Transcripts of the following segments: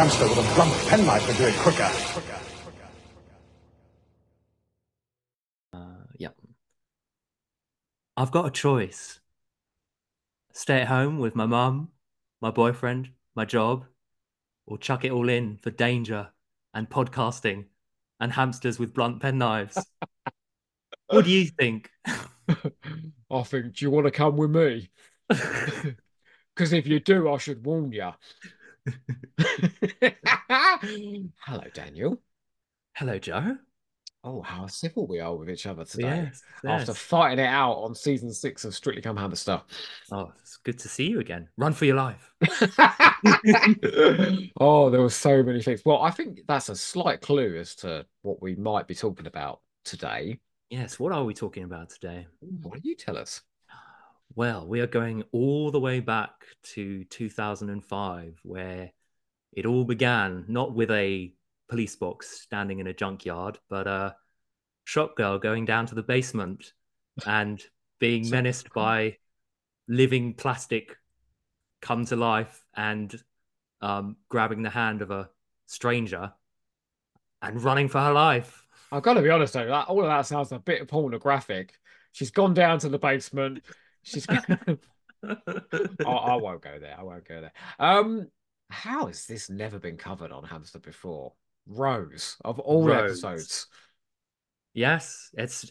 hamster with a blunt penknife would do it quicker. Yeah. I've got a choice. Stay at home with my mum, my boyfriend, my job, or chuck it all in for danger and podcasting and hamsters with blunt penknives. What do you think? I think, do you want to come with me? Because if you do, I should warn you. Hello, Daniel. Hello, Joe. Oh, how civil we are with each other today. Yes, After yes. fighting it out on season 6 of Strictly Come Hamster. Oh, it's good to see you again. Run for your life. Oh, there were so many things. Well, I think that's a slight clue as to what we might be talking about today. Yes, what are we talking about today? Why don't you tell us? Well, we are going all the way back to 2005, where it all began, not with a police box standing in a junkyard, but a shop girl going down to the basement and being So, menaced by living plastic come to life and grabbing the hand of a stranger and running for her life. I've got to be honest though, all of that sounds a bit pornographic. She's gone down to the basement. She's I won't go there. I won't go there. How has this never been covered on Hamster before? Rose, of all Rose. episodes. Yes,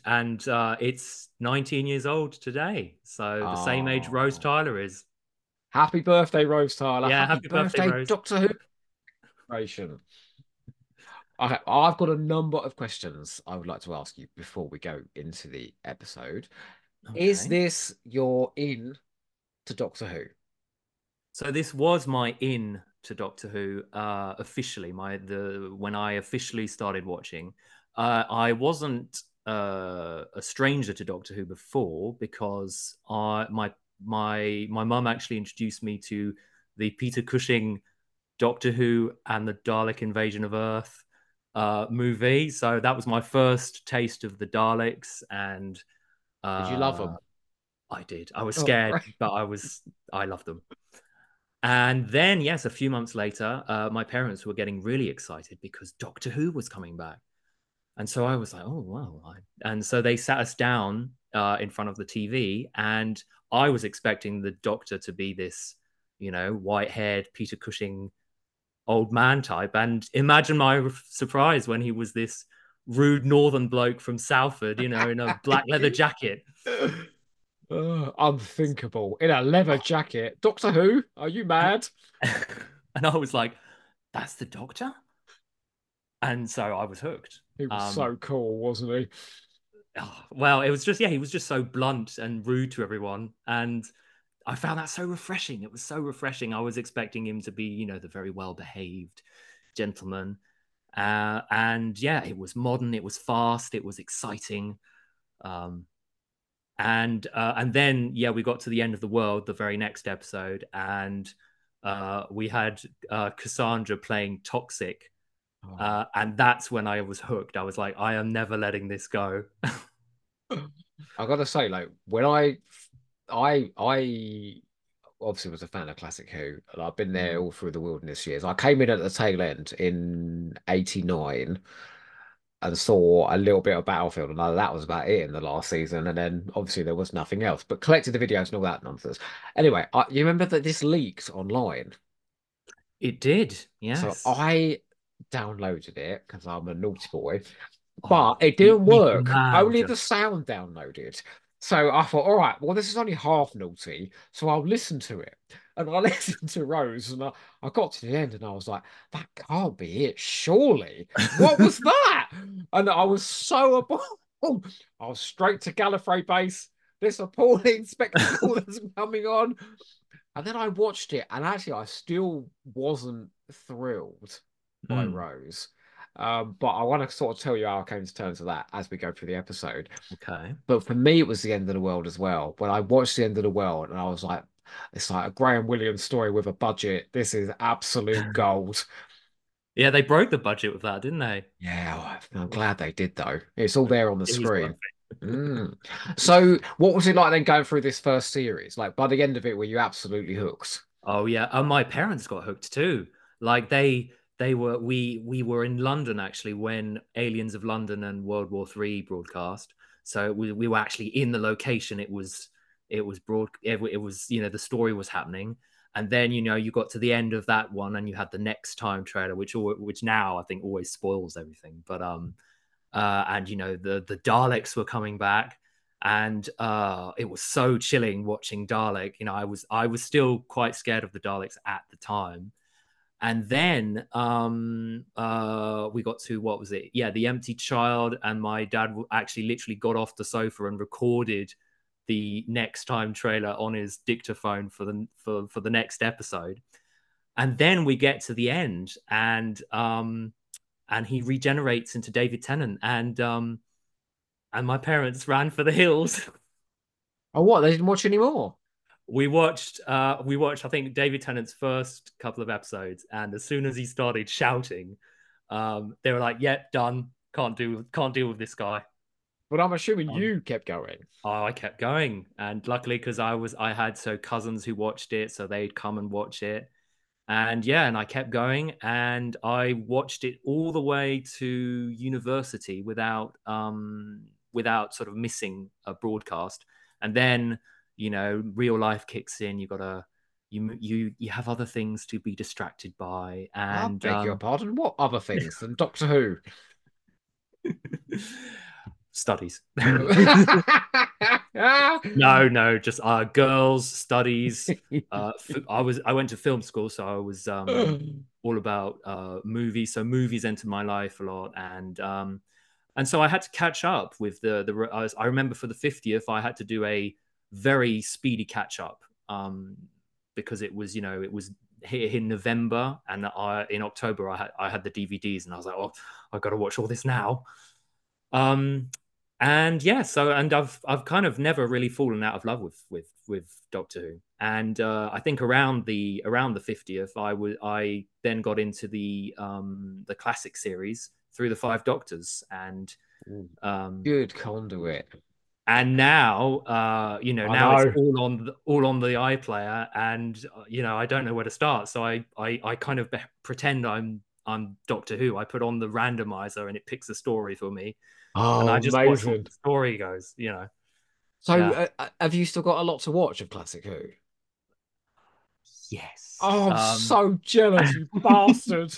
it's 19 years old today. So the same age Rose Oh, Tyler is. happy birthday, Rose Tyler. Yeah, Happy happy birthday, birthday, Rose. Doctor Who. Generation. Okay, I've got a number of questions I would like to ask you before we go into the episode. Is Okay. this your in to Doctor Who? So this was my in to Doctor Who officially. My the when I officially started watching, I wasn't a stranger to Doctor Who before because my mum actually introduced me to the Peter Cushing Doctor Who and the Dalek Invasion of Earth movie. So that was my first taste of the Daleks, and Did you love uh, them? I did. I was Oh, scared, great. but I loved them. And then, yes, a few months later, my parents were getting really excited because Doctor Who was coming back. And so I was like, oh, wow. And so they sat us down in front of the TV, and I was expecting the doctor to be this, white haired Peter Cushing old man type. And imagine my surprise when he was this rude northern bloke from Salford, in a black leather jacket. Unthinkable. In a leather jacket. Doctor Who? Are you mad? And I was like, that's the doctor? And so I was hooked. He was Um, so cool, wasn't he? well, it was just, yeah, he was just so blunt and rude to everyone. And I found that so refreshing. It was so refreshing. I was expecting him to be, the very well behaved gentleman. And yeah, it was modern, it was fast, it was exciting. Um, and then yeah, we got to the end of the world, the very next episode, and we had Cassandra playing Toxic, Oh. and that's when I was hooked. I was like, I am never letting this go. I gotta say, like I obviously was a fan of Classic Who, and I've been there Mm. all through the wilderness years. I came in at the tail end in '89 and saw a little bit of Battlefield, and that was about it in the last season. And then obviously there was nothing else, but collected the videos and all that nonsense. Anyway, you remember that this leaked online, It did, so yes. I downloaded it because I'm a naughty boy. But Oh, it you didn't evil work. man, Only Joe. the sound downloaded. So I thought, all right, well, this is only half naughty, so I'll listen to it. And I listened to Rose, and I got to the end, and I was like, that can't be it, surely. What was that? And I was so appalled. I was straight to Gallifrey base, this appalling spectacle that's coming on. And then I watched it, and actually, I still wasn't thrilled by Mm, Rose. But I want to sort of tell you how I came to terms with that as we go through the episode. okay. But for me, it was the end of the world as well. When I watched the end of the world, and I was like, it's like a Graham Williams story with a budget. This is absolute gold. Yeah, they broke the budget with that, didn't they? Yeah, I'm glad they did though. It's all there on the It was worth screen. it. Mm. So, what was it like then going through this first series? Like by the end of it, were you absolutely hooked? Oh yeah, and my parents got hooked too. Like we were in London actually when Aliens of London and World War III broadcast. So we were actually in the location. It was, you know, the story was happening. And then, you know, you got to the end of that one and you had the next time trailer, which now I think always spoils everything. But and you know, the Daleks were coming back, and it was so chilling watching Dalek. You know, I was still quite scared of the Daleks at the time. And then we got to, what was it? Yeah, The Empty Child, and my dad actually literally got off the sofa and recorded the next time trailer on his dictaphone for the next episode. And then we get to the end, and he regenerates into David Tennant, and my parents ran for the hills. Oh, what? They didn't watch anymore? We watched I think David Tennant's first couple of episodes, and as soon as he started shouting, they were like, "Yeah, done. Can't deal with this guy." But I'm assuming you kept going. Oh, I kept going, and luckily because I had cousins who watched it, so they'd come and watch it, and yeah, and I kept going, and I watched it all the way to university without sort of missing a broadcast, and then, you know, real life kicks in. You have other things to be distracted by, I and beg your pardon. What other things than Doctor Who? studies. No, just girls, studies. I went to film school, so I was all about movies. So movies entered my life a lot, and so I had to catch up with I remember for the 50th, I had to do a very speedy catch up, because it was, you know, it was here in November, and in October I had the DVDs, and I was like, oh, I've got to watch all this now. And yeah, so, and I've kind of never really fallen out of love with Doctor Who, and I think around the 50th, I then got into the classic series through the Five Doctors, and good conduit. And now, you know, now it's all on the iPlayer, and you know, I don't know where to start, so I kind of pretend I'm Doctor Who. I put on the randomizer, and it picks a story for me. Oh, And I just watch what amazing. the story goes, you know. So, Yeah. have you still got a lot to watch of Classic Who? Yes. Oh, I'm so jealous, you bastard.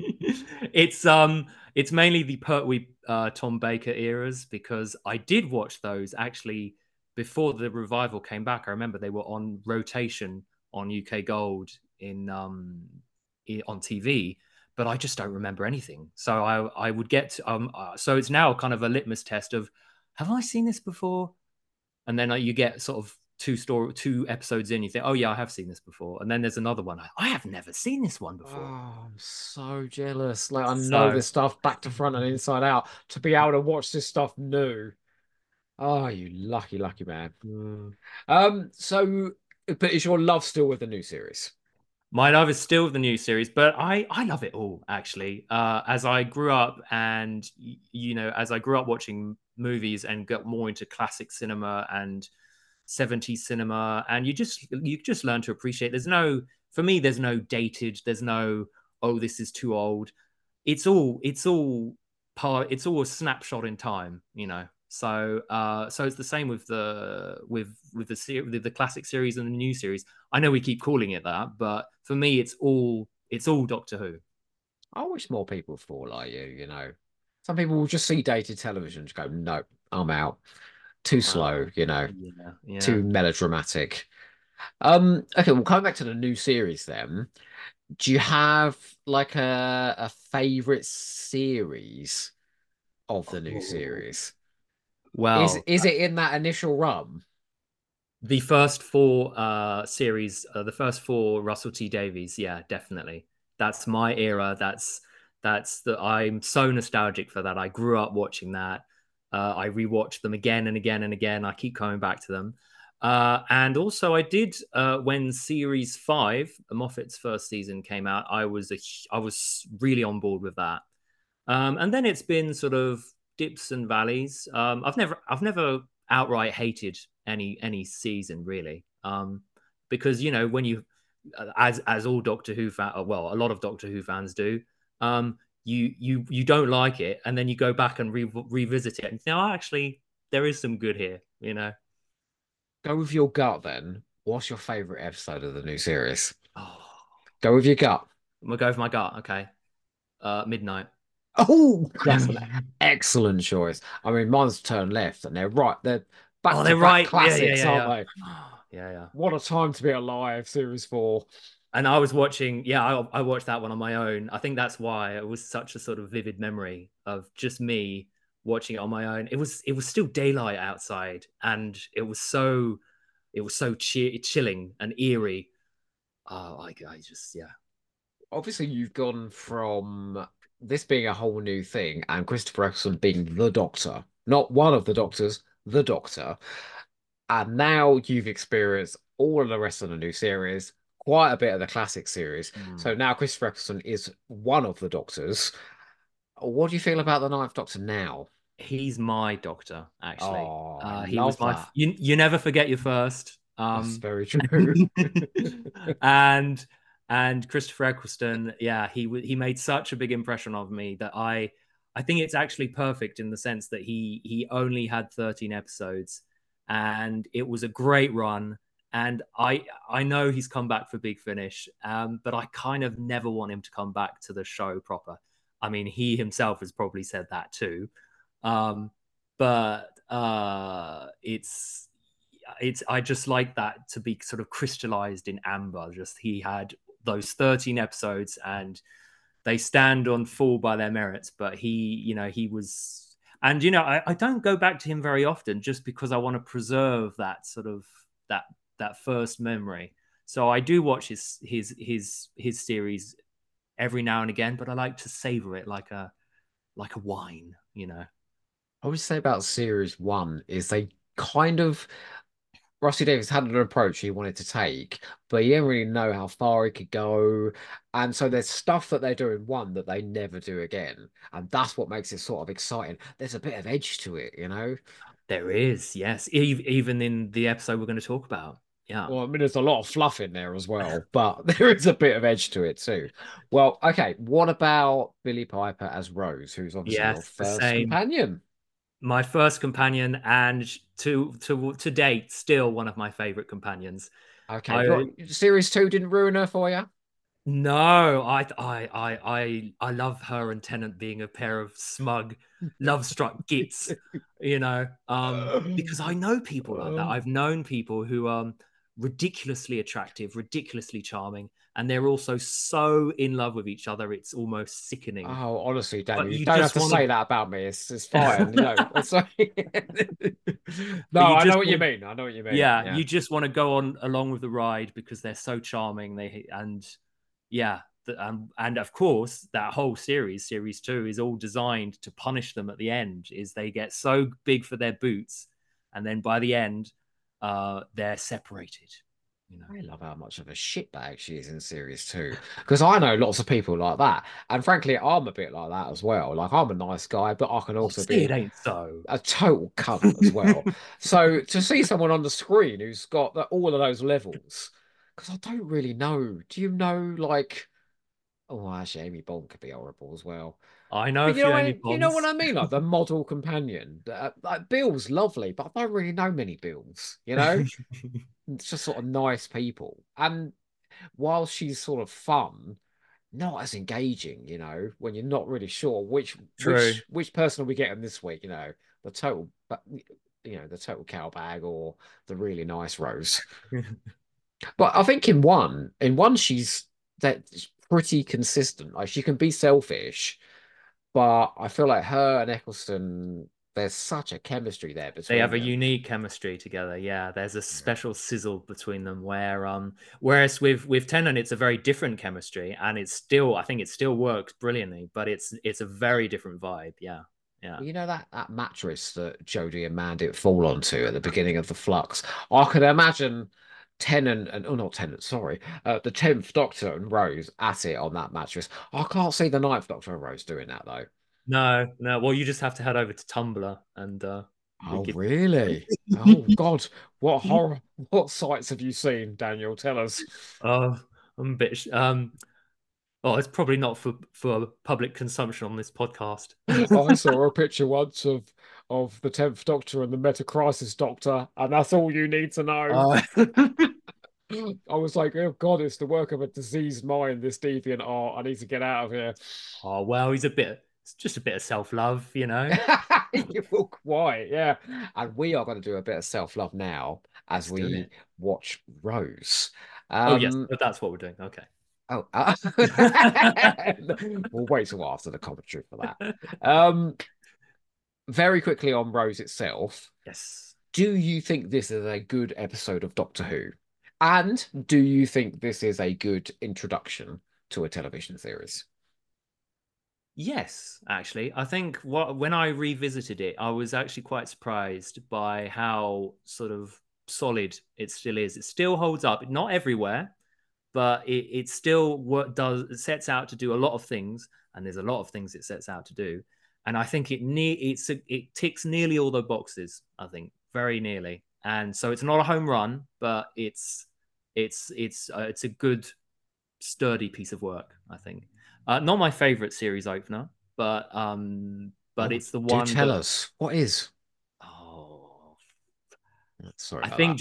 It's mainly the Pertwee Tom Baker eras, because I did watch those actually before the revival came back. I remember they were on rotation on UK Gold on TV, but I just don't remember anything. So I would get so it's now kind of a litmus test of, have I seen this before? And then you get sort of two episodes in, you think, oh yeah, I have seen this before, and then there's another one, I have never seen this one before. Oh, I'm so jealous. Like, I know this stuff back to front and inside out to be able to watch this stuff new. Oh, you lucky, lucky man. So, but is your love still with the new series? My love is still the new series, but I love it all actually. As I grew up, and you know, as I grew up watching movies and got more into classic cinema and 70s cinema, and you just learn to appreciate. For me, there's no dated. There's no, oh, this is too old. It's all it's all a snapshot in time, you know. So so it's the same with the classic series and the new series. I know we keep calling it that, but for me, it's all Doctor Who. I wish more people thought like you, you know. Some people will just see dated television and just go, no, I'm out. Too slow, you know, Yeah. too melodramatic. Okay, well, coming back to the new series then, do you have like a favorite series of the new Oh. series? Well, Is it in that initial run? the first four series, the first four Russell T Davies, yeah, definitely. That's my era. I'm so nostalgic for that. I grew up watching that. I rewatched them again and again and again. I keep coming back to them. And also, I did when Series 5, Moffat's first season came out. I was really on board with that. And then it's been sort of dips and valleys. I've never outright hated any season really, because you know, when you, as all Doctor Who fan, well, a lot of Doctor Who fans do, you don't like it, and then you go back and revisit it, and think, oh, actually, there is some good here, you know. Go with your gut then. What's your favorite episode of the new series? Oh, Go with your gut. I'm gonna go for my gut. Okay, Midnight. Oh, that's an excellent choice. I mean, mine's Turn Left, and they're right. They're Oh, back to they're back right. Yeah, yeah, classics, yeah, aren't yeah. they? Yeah, yeah. What a time to be alive, Series 4. And I was watching, yeah, I watched that one on my own. I think that's why it was such a sort of vivid memory of just me watching it on my own. It was still daylight outside, and it was so chilling and eerie. I just yeah. Obviously, you've gone from this being a whole new thing and Christopher Eccleston being the Doctor, not one of the Doctors, the Doctor. And now you've experienced all of the rest of the new series, quite a bit of the classic series. Mm. So now Christopher Eccleston is one of the Doctors. What do you feel about the Ninth Doctor now? He's my doctor, actually. Oh, I He was love my that. you never forget your first. That's very true. and and Christopher Eccleston, yeah, he made such a big impression on me that I think it's actually perfect in the sense that he only had 13 episodes, and it was a great run. And I know he's come back for Big Finish, but I kind of never want him to come back to the show proper. I mean, he himself has probably said that too. Um, but it's I just like that to be sort of crystallized in amber. Just he had those 13 episodes, and they stand on full by their merits. But he was, and I don't go back to him very often just because I want to preserve that sort of that that first memory. So I do watch his series every now and again, but I like to savor it like a wine. I would say about series one is they kind of Rusty Davis had an approach he wanted to take, but he didn't really know how far he could go. And so there's stuff that they do in one that they never do again. And that's what makes it sort of exciting. There's a bit of edge to it, you know? There is, yes. Even in the episode we're going to talk about. Yeah. Well, I mean, there's a lot of fluff in there as well, but there is a bit of edge to it too. Well, okay, what about Billie Piper as Rose, who's obviously your Yes, the first same. companion? My first companion, and to date, still one of my favorite companions. Okay, I series two didn't ruin her for you? No, I love her and Tennant being a pair of smug, love-struck gits, because I know people like that. I've known people who are ridiculously attractive, ridiculously charming, and they're also so in love with each other, it's almost sickening. Oh, honestly, But Daniel, you you don't have just to want to, say that about me. It's fine. It's like... but No, you I know just what you want to, mean. I know what you mean. yeah, Yeah. you just want to go on along with the ride because they're so charming. Yeah, and of course that whole series two, is all designed to punish them at the end. Is they get so big for their boots, and then by the end, they're separated. You know, I love how much of a shitbag she is in series two. Because I know lots of people like that. And frankly, I'm a bit like that as well. Like, I'm a nice guy, but I can oh, also say it be ain't so. a total cunt as well. So to see someone on the screen who's got all of those levels, because I don't really know. Do you know, like, oh, actually, Amy Bond could be horrible as well. I know a But few Amy you know what Bonds. I mean? Like the model companion. Like Bill's lovely, but I don't really know many Bills, you know? It's just sort of nice people. And while she's sort of fun, not as engaging, when you're not really sure which True. which person are we getting this week, the total but the total cowbag or the really nice Rose. But I think in one she's that's pretty consistent. Like she can be selfish, but I feel like her and Eccleston, there's such a chemistry there They have between a them. unique chemistry together. Yeah, there's a Yeah. special sizzle between them whereas with Tennant it's a very different chemistry, and I think it still works brilliantly, but it's a very different vibe. Yeah. Yeah. Well, you know that mattress that Jodie and Mandit fall onto at the beginning of the Flux. I could imagine Tennant and oh, not Tennant, sorry, the 10th Doctor and Rose at it on that mattress. I can't see the Ninth Doctor and Rose doing that though. No, no. Well, you just have to head over to Tumblr and Oh, get really? Oh God, what horror! What sights have you seen, Daniel? Tell us. oh, I'm a bit Oh, it's probably not for public consumption on this podcast. I saw a picture once of the 10th Doctor and the Meta Crisis Doctor, and that's all you need to know. Oh. I was like, oh God, it's the work of a diseased mind, this deviant art. I need to get out of here. Oh, well, it's just a bit of self-love, you know. Well, quite, yeah. And we are going to do a bit of self-love now as Let's do we it. watch Rose. Oh, yes, Um, that's what we're doing. Okay. oh, we'll wait till after the commentary for that. Um, very quickly on Rose itself. Yes. Do you think this is a good episode of Doctor Who? And do you think this is a good introduction to a television series? Yes, actually. I think when I revisited it, I was actually quite surprised by how sort of solid it still is. It still holds up, not everywhere, but it still it sets out to do a lot of things, and there's a lot of things it sets out to do. And I think it ticks nearly all the boxes, I think, very nearly. And so it's not a home run, but it's a good sturdy piece of work, I think. Not my favorite series opener, but Oh, it's the do one tell that us. What is? oh, Sorry I about think that.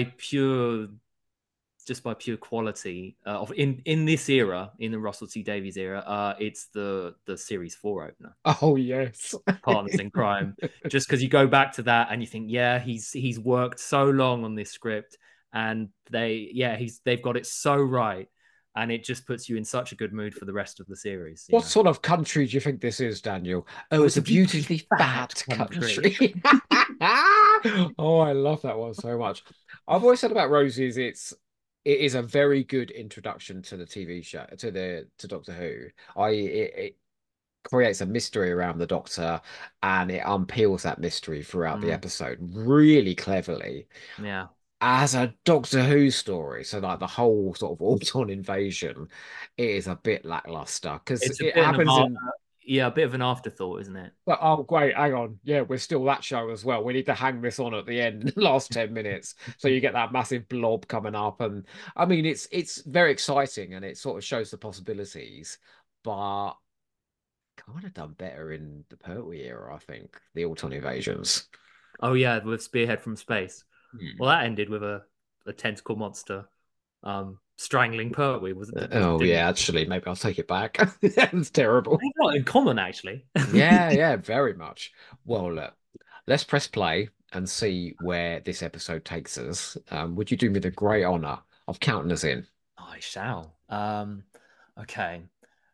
just by pure quality of in this era, in the Russell T Davies era, it's the series 4 opener, Oh, yes. Partners in Crime. Just because you go back to that and you think, yeah, he's worked so long on this script, and they've got it so right, and it just puts you in such a good mood for the rest of the series. What sort of country do you think this is, Daniel? Oh, Oh, it's it's a a beautifully beautifully fat fat country. country. Oh, I love that one so much. I've always said about Roses, it is a very good introduction to the TV show, to Doctor Who. It creates a mystery around the Doctor, and it unpeels that mystery throughout the Mm, episode really cleverly yeah, as a Doctor Who story. So like the whole sort of Auton invasion is a bit lackluster because it's a it bit of happens in. yeah, a bit of an afterthought, isn't it? But oh great, hang on. Yeah, we're still that show as well. We need to hang this on at the end, last 10 minutes. So you get that massive blob coming up. And I mean it's very exciting and it sort of shows the possibilities, but kind of done better in the Pertwee era, I think, the Auton invasions. Oh yeah, with Spearhead from Space. Well, Hmm. that ended with a tentacle monster strangling Pertwee. Oh Didn't yeah, it? actually, maybe I'll take it back. That's terrible. Not in common, actually. Yeah, yeah, very much. Well, look, let's press play and see where this episode takes us. Would you do me the great honor of counting us in? I shall. Okay.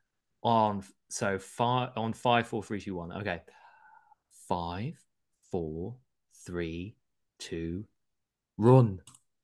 On 5, 4, 3, 2, 1. Okay. 5, 4, 3, 2, run.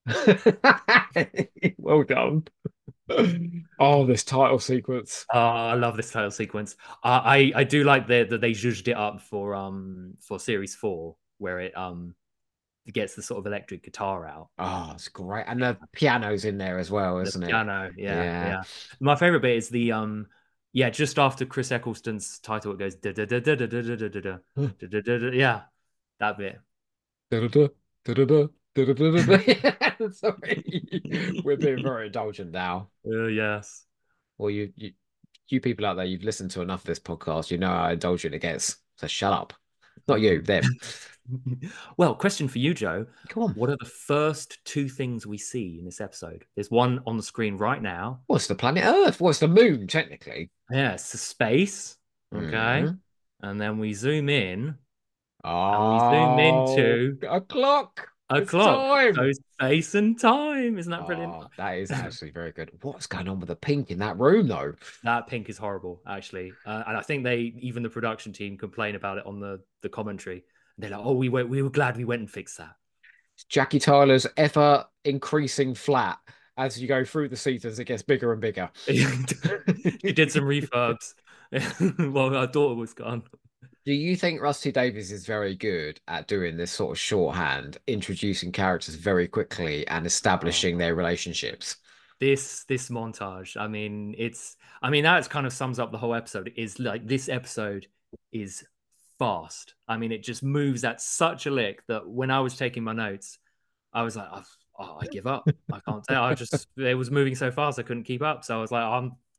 Well done. Oh, this title sequence. I love this title sequence. I do like that they zhuzhed it up for series 4, where it gets the sort of electric guitar out. Oh, it's great. And the piano's in there as well, The isn't it? piano, yeah, Yeah. yeah. My favorite bit is the yeah, just after Chris Eccleston's title, it goes da da da da da da da da da da da da da. Yeah, that bit. Da-da-da, da-da-da, da-da-da-da-da. Sorry. We're being very indulgent now. Yes. Well, you people out there, you've listened to enough of this podcast. You know how indulgent it gets. So shut up. Not you, them. Well, question for you, Joe. Come on. What are the first two things we see in this episode? There's one on the screen right now. What's the planet Earth? What's the moon, technically? Yeah, it's the space. Okay. Hmm. And then we zoom in and we zoom Oh, into a clock. a It's clock. time. So space and time. Isn't that brilliant? Oh, that is actually very good. What's going on with the pink in that room, though? That pink is horrible, actually, and I think even the production team complain about it on the commentary. They're like, "Oh, we were glad we went and fixed that." Jackie Tyler's ever increasing flat as you go through the seasons, it gets bigger and bigger. She did some refurbs while our daughter was gone. Do you think Rusty Davies is very good at doing this sort of shorthand, introducing characters very quickly and Oh, establishing their relationships? this montage. I mean that kind of sums up the whole episode. Is like this episode is fast. I mean, it just moves at such a lick that when I was taking my notes, I was like, I give up. I can't tell. It was moving so fast I couldn't keep up. So I was like, I'm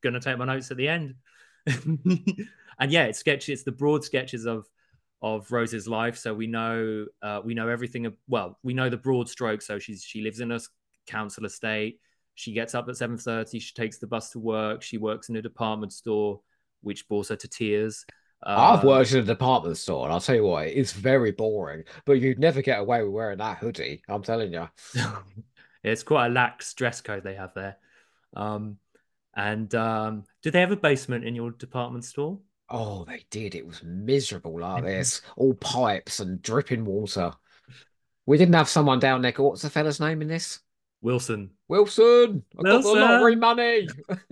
gonna take my notes at the end. And yeah, it's sketchy. It's the broad sketches of Rose's life. So we know everything. Well, we know the broad strokes. So she lives in a council estate. She gets up at 7:30. She takes the bus to work. She works in a department store, which bores her to tears. I've worked in a department store, and I'll tell you what, it's very boring. But you'd never get away with wearing that hoodie. I'm telling you. It's quite a lax dress code they have there. Um, and did they have a basement in your department store? Oh, they did. It was miserable like this. All pipes and dripping water. We didn't have someone down there. What's the fella's name in this? Wilson. Wilson. I got the lottery Wilson. money.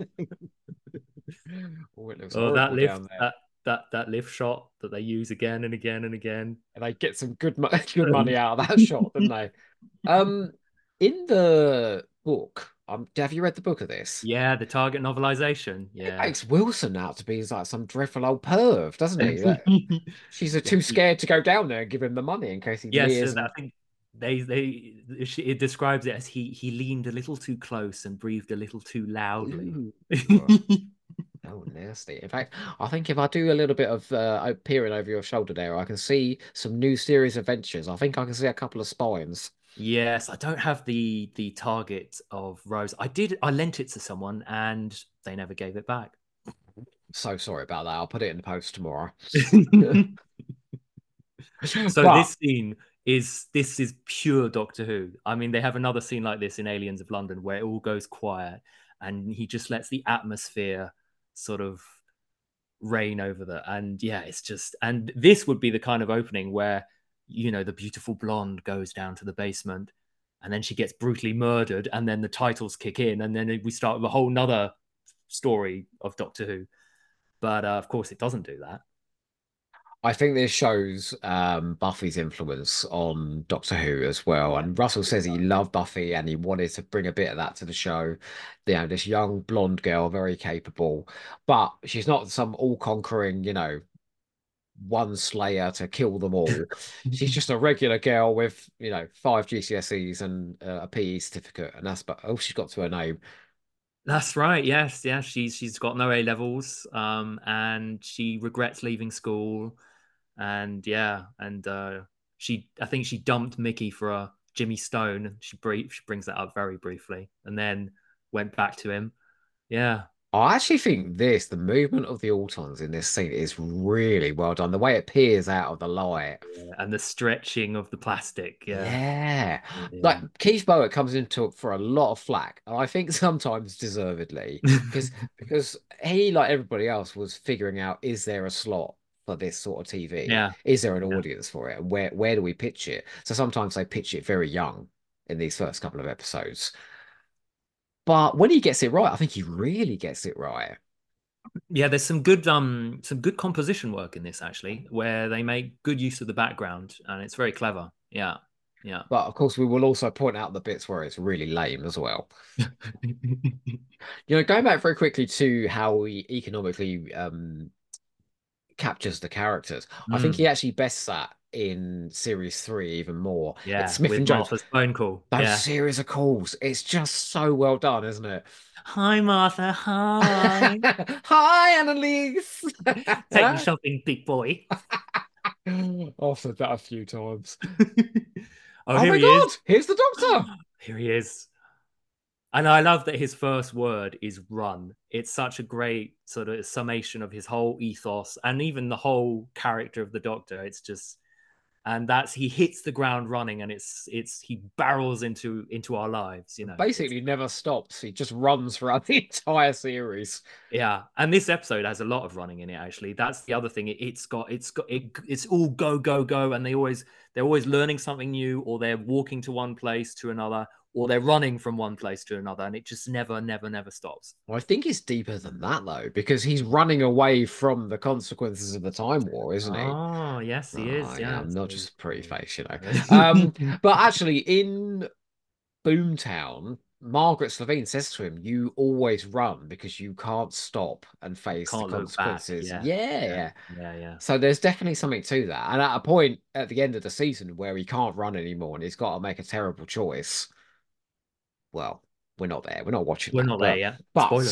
Oh, it looks Oh, that horrible lift, down there. that lift shot that they use again and again and again. And they get some good money out of that shot, didn't they? Um, in the book, have you read the book of this? Yeah, the Target novelization. It Yeah. makes Wilson out to be like some dreadful old perv, doesn't he? Like, she's Yeah, too scared to go down there and give him the money in case he yes, leers so and I think it describes it as he leaned a little too close and breathed a little too loudly. ooh. Oh, nasty. In fact, I think if I do a little bit of peering over your shoulder there, I can see some new series adventures. I think I can see a couple of spines. Yes, I don't have the target of Rose. I lent it to someone and they never gave it back. So sorry about that. I'll put it in the post tomorrow. So But this is pure Doctor Who. I mean, they have another scene like this in Aliens of London where it all goes quiet and he just lets the atmosphere sort of reign over the and yeah, it's just and this would be the kind of opening where the beautiful blonde goes down to the basement and then she gets brutally murdered and then the titles kick in and then we start with a whole nother story of Doctor Who. But of course it doesn't do that. I think this shows Buffy's influence on Doctor Who as well. And Russell says he loved Buffy and he wanted to bring a bit of that to the show. This young blonde girl, very capable, but she's not some all-conquering, one slayer to kill them all. She's just a regular girl with, 5 GCSEs and a PE certificate, and that's but all she's got to her name. That's right. Yes, yeah. She's got no A levels, and she regrets leaving school, and yeah, and I think she dumped Mickey for a Jimmy Stone. She brings that up very briefly, and then went back to him. Yeah, I actually think the movement of the Autons in this scene is really well done. The way it peers out of the light. yeah. And the stretching of the plastic. Yeah, Yeah. Like yeah. Keith Bowick comes into for a lot of flack, and I think sometimes deservedly, because he, like everybody else, was figuring out, is there a slot for this sort of TV? Yeah, Is there an yeah. audience for it? And where do we pitch it? So sometimes they pitch it very young in these first couple of episodes. But when he gets it right, I think he really gets it right. Yeah, there's some good composition work in this actually, where they make good use of the background, and it's very clever. Yeah, yeah. But of course, we will also point out the bits where it's really lame as well. Going back very quickly to how he economically captures the characters, I think he Mm, actually bests that in series 3 even more. It's yeah, Smith with and Jones. Martha's phone call. Those Yeah. series of calls, it's just so well done, isn't it? Hi, Martha. Hi. Hi, Annalise. Take me shopping, big boy. I've said that a few times. Oh, Oh here my he is. God, here's the doctor. Here he is. And I love that his first word is run. It's such a great sort of summation of his whole ethos and even the whole character of the Doctor. It's just, and that's he hits the ground running, and it's he barrels into our lives. It's Basically never stops. He just runs throughout the entire series. yeah. And this episode has a lot of running in it. Actually, that's the other thing. It's all go go go, and they're always learning something new, or they're walking to one place to another, or they're running from one place to another, and it just never stops. I think it's deeper than that though, because he's running away from the consequences of the Time War, isn't he? Oh, yes, he is. Oh, yeah, Yeah. I'm not just a pretty face. So- But actually, in Boomtown, Margaret Slevine says to him, "You always run because you can't stop and face the Can't look back. consequences." Yeah. Yeah, Yeah. yeah. Yeah. So there's definitely something to that. And at a point at the end of the season where he can't run anymore and he's got to make a terrible choice. Well, we're not there. We're not watching We're that. not there yet. But Spoilers.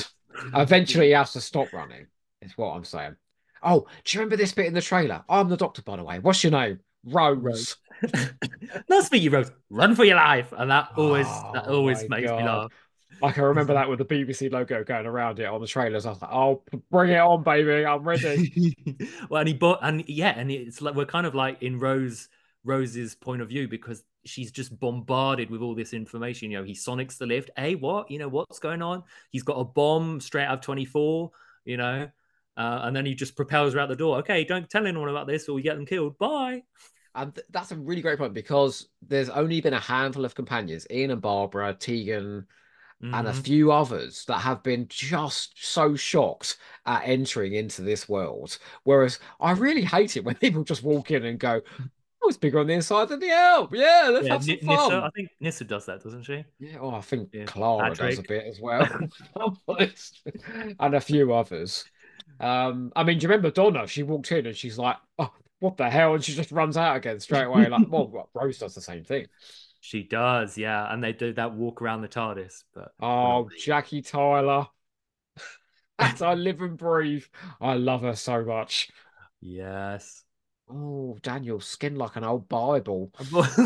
Eventually, he has to stop running. Is what I'm saying. Oh, do you remember this bit in the trailer? I'm the doctor, by the way. What's your name? Rose. Rose. Nice to meet you, Rose. Run for your life. And that Oh always my makes me God. laugh. I can remember that with the BBC logo going around it on the trailers. I was like, oh, bring it on, baby. I'm ready. Well, and he bought, and yeah, and it's like we're kind of like in Rose's point of view because she's just bombarded with all this information. You know, he sonics the lift. Hey, what? You know, what's going on? He's got a bomb straight out of 24, you know, and then he just propels her out the door. Okay, don't tell anyone about this or we get them killed. Bye. And that's a really great point because there's only been a handful of companions, Ian and Barbara, Tegan, and a Hmm. few others that have been just so shocked at entering into this world. Whereas I really hate it when people just walk in and go, oh, it's bigger on the inside than the out. Yeah, let's Yeah, have some Nissa. I fun. think Nissa does that, doesn't she? Yeah, oh, I think Yeah, Clara does a Patrick. bit as well, if I'm honest. And a few others. I mean, do you remember Donna? She walked in and she's like, oh, what the hell? And she just runs out again straight away. Like, well, Rose does the same thing. She does, yeah, and they do that walk around the TARDIS, but we're not Oh, Jackie Tyler. That's I live and breathe. I love her so much. there. Yes. Oh, Daniel, skin like an old Bible.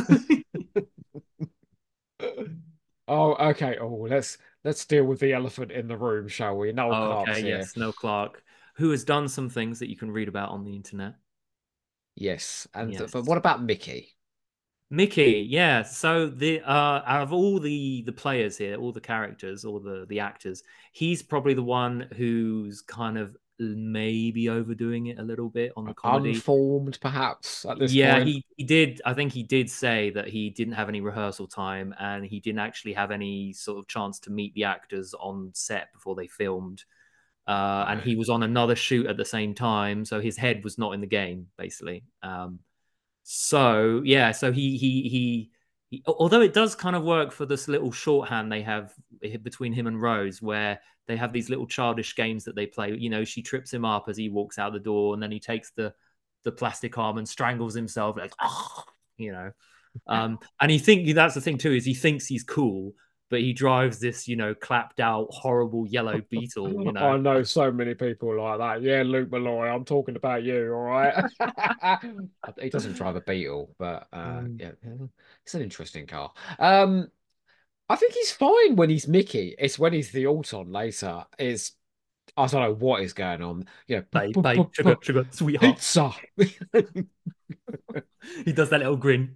Oh, okay. Oh, let's deal with the elephant in the room, shall we? Noel Oh, Clark's okay. here. Yes, Noel Clark, who has done some things that you can read about on the internet. Yes. But Yes. what about Mickey? Mickey, yeah. So the out of all the players here, all the characters, all the actors, he's probably the one who's kind of maybe overdoing it a little bit on the comedy. Unformed, perhaps, at this Yeah, point. he did. I think he did say that he didn't have any rehearsal time and he didn't actually have any sort of chance to meet the actors on set before they filmed. And Right. he was on another shoot at the same time, so his head was not in the game, basically. So yeah, so although it does kind of work for this little shorthand they have between him and Rose, where they have these little childish games that they play. You know, she trips him up as he walks out the door, and then he takes the plastic arm and strangles himself, like you know. And that's the thing too is he thinks he's cool, but he drives this clapped out horrible yellow beetle. You know, I know so many people like that. Yeah, Luke Malloy, I'm talking about you, all right? He doesn't drive a Beetle, but Mm. yeah, it's an interesting car. I think he's fine when he's Mickey. It's when he's the Auton later. I don't know what is going on. Yeah, Babe, babe, sugar, sugar, sweetheart. pizza. He does that little grin.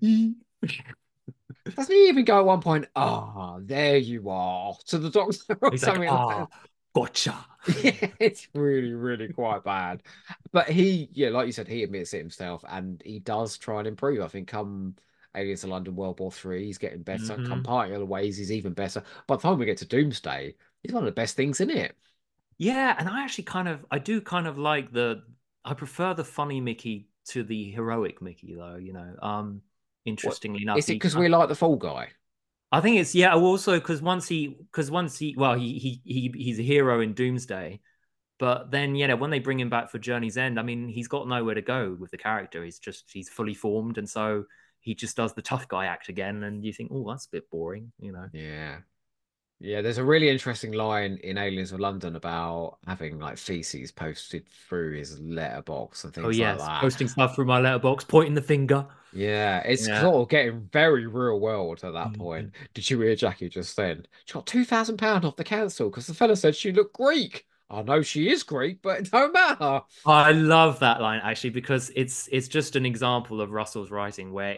Doesn't he even go at one point? Ah, there you are to the doctor or He's like, something like ah, that? gotcha. Yeah, it's really, really quite bad. But yeah, like you said, he admits it himself, and he does try and improve. I think come Aliens to London World War Three, he's getting better. Come Hmm. Parting of the Ways, he's even better. By the time we get to Doomsday, he's one of the best things in it. Yeah, and I do kind of like I prefer the funny Mickey to the heroic Mickey, though. What Interestingly enough, is it because we like the Fall Guy? I think it's yeah. Also, once he, well, he's a hero in Doomsday, but then when they bring him back for Journey's End, I mean, he's got nowhere to go with the character. He's fully formed, and so he just does the tough guy act again, and you think, oh, that's a bit boring. Yeah. Yeah, there's a really interesting line in Aliens of London about having like feces posted through his letterbox and Oh things like yes, that. posting stuff through my letterbox, pointing the finger. Yeah, it's Yeah. sort of getting very real world at that Mhm. point. Did you hear Jackie just then? She got £2,000 off the council because the fella said she looked Greek. I know she is Greek, but it don't matter. I love that line actually because it's just an example of Russell's writing where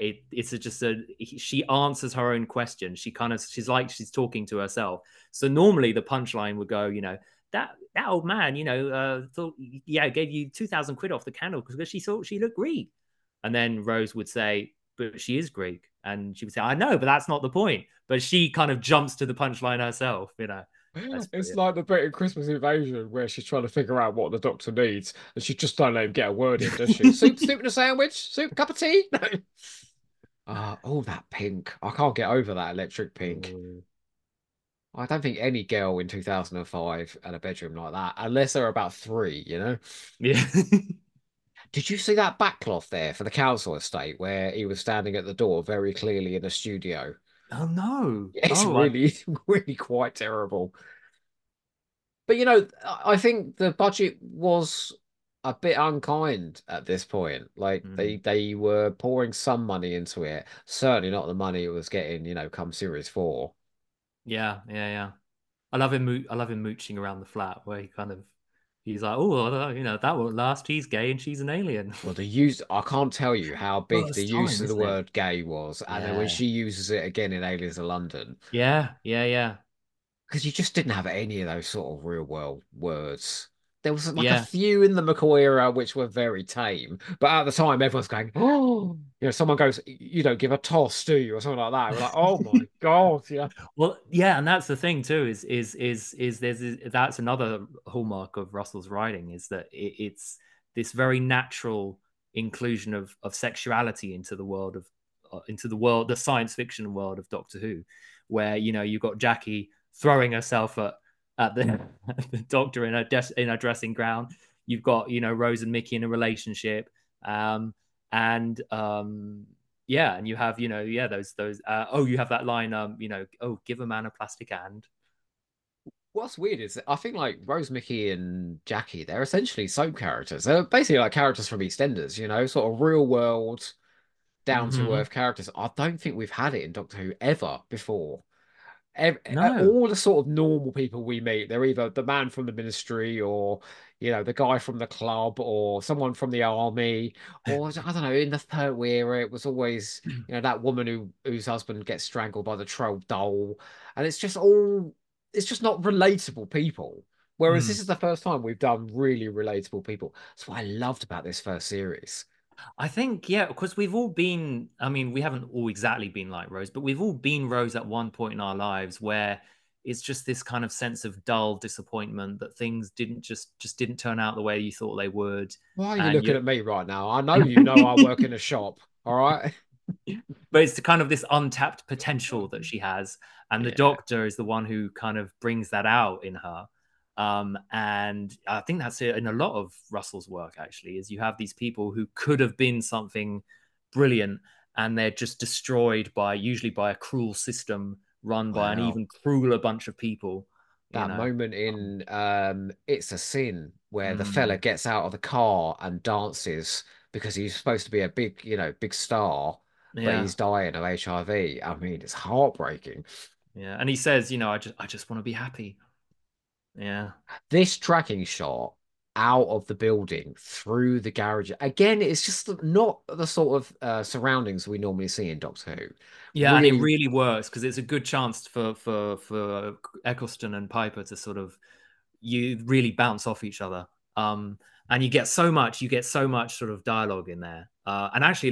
she answers her own question. She's like she's talking to herself. So normally the punchline would go, that old man, thought yeah gave you 2,000 quid off the candle because she thought she looked Greek, and then Rose would say, but she is Greek, and she would say, I know, but that's not the point. But she kind of jumps to the punchline herself. That's It's brilliant. like the bit in Christmas Invasion where she's trying to figure out what the doctor needs, and she just don't let him get a word in, does she? Soup and a sandwich? Soup, cup of tea? No. Oh, that pink. I can't get over that electric pink. Oh. I don't think any girl in 2005 had a bedroom like that, unless they're about three, you know? Yeah. Did you see that backcloth there for the council estate where he was standing at the door very clearly in a studio? Oh no. It's Oh, I really, really quite terrible. But I think the budget was a bit unkind at this point. Like Mm. they were pouring some money into it. Certainly not the money it was getting, come series four. Yeah, yeah, yeah. I love him. I love him mooching around the flat where he's like, oh, that won't last. He's gay and she's an alien. Well, the use I can't tell you how big the First use time, of the isn't it? word gay was, and then when Yeah, she uses it again in Aliens of London, yeah, yeah, yeah, because you just didn't have any of those sort of real world words. There was like a yeah. few in the McCoy era which were very tame, but at the time everyone's going, "Oh," someone goes, "You don't give a toss, do you?" or something like that. We're like, "Oh my God, yeah." Well, yeah, and that's the thing too. That's another hallmark of Russell's writing is that it's this very natural inclusion of sexuality into the world, the science fiction world of Doctor Who, where you've got Jackie throwing herself at the, the Doctor in a dressing gown. You've got Rose and Mickey in a relationship, and yeah, and you have yeah, those oh, you have that line, oh, give a man a plastic hand. What's weird is that I think like Rose, Mickey, and Jackie, they're essentially soap characters. They're basically like characters from EastEnders, sort of real world, down to Hmm. earth characters. I don't think we've had it in Doctor Who ever before. No. All the sort of normal people we meet, they're either the man from the ministry or, the guy from the club or someone from the army, or I don't know, in the third era, it was always, that woman whose husband gets strangled by the troll doll. And it's just not relatable people. Whereas Mm. this is the first time we've done really relatable people. That's what I loved about this first series. I think, yeah, because we've all been, I mean, we haven't all exactly been like Rose, but we've all been Rose at one point in our lives where it's just this kind of sense of dull disappointment that things didn't didn't turn out the way you thought they would. Why are you And looking you at me right now? I know I work in a shop. All right. but it's the kind of this untapped potential that she has, and the Yeah. doctor is the one who kind of brings that out in her. And I think that's it in a lot of Russell's work. Actually, is you have these people who could have been something brilliant, and they're just destroyed by usually by a cruel system run by an Wow. even crueler bunch of people. You That know. moment Um, in It's a Sin where the fella mm, gets out of the car and dances because he's supposed to be a big, big star, but yeah, he's dying of HIV. I mean, it's heartbreaking. yeah, and he says, I just want to be happy. Yeah, This tracking shot out of the building through the garage, again, it's just not the sort of surroundings we normally see in Doctor Who. yeah, and it Really, really works because it's a good chance for Eccleston and Piper to sort of you really bounce off each other. And you get so much sort of dialogue in there, and actually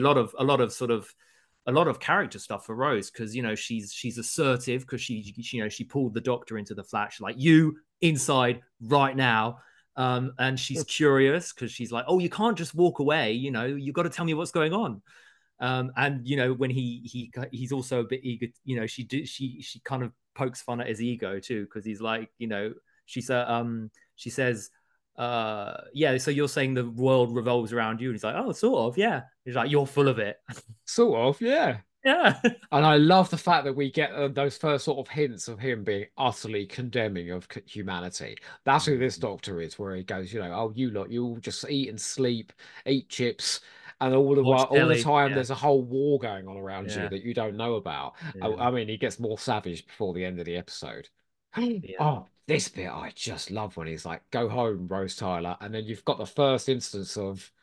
a lot of character stuff for Rose because she's assertive because she pulled the Doctor into the flat. She's like, you inside right now. And she's curious because she's like, oh, you can't just walk away. You've got to tell me what's going on. And when he's also a bit eager, she kind of pokes fun at his ego too because he's like, she said she says, yeah, so you're saying the world revolves around you, and he's like, oh, sort of, yeah. He's like, you're full of it. sort of, yeah. Yeah. And I love the fact that we get those first sort of hints of him being utterly condemning of humanity. That's who this doctor is, where he goes, oh, you lot, you all just eat and sleep, eat chips, and all the while, Watch all the telly. time, Yeah. there's a whole war going on around you Yeah. that you don't know about. Yeah. I mean, he gets more savage before the end of the episode. Yeah. Oh, this bit I just love when he's like, "Go home, Rose Tyler," and then you've got the first instance of,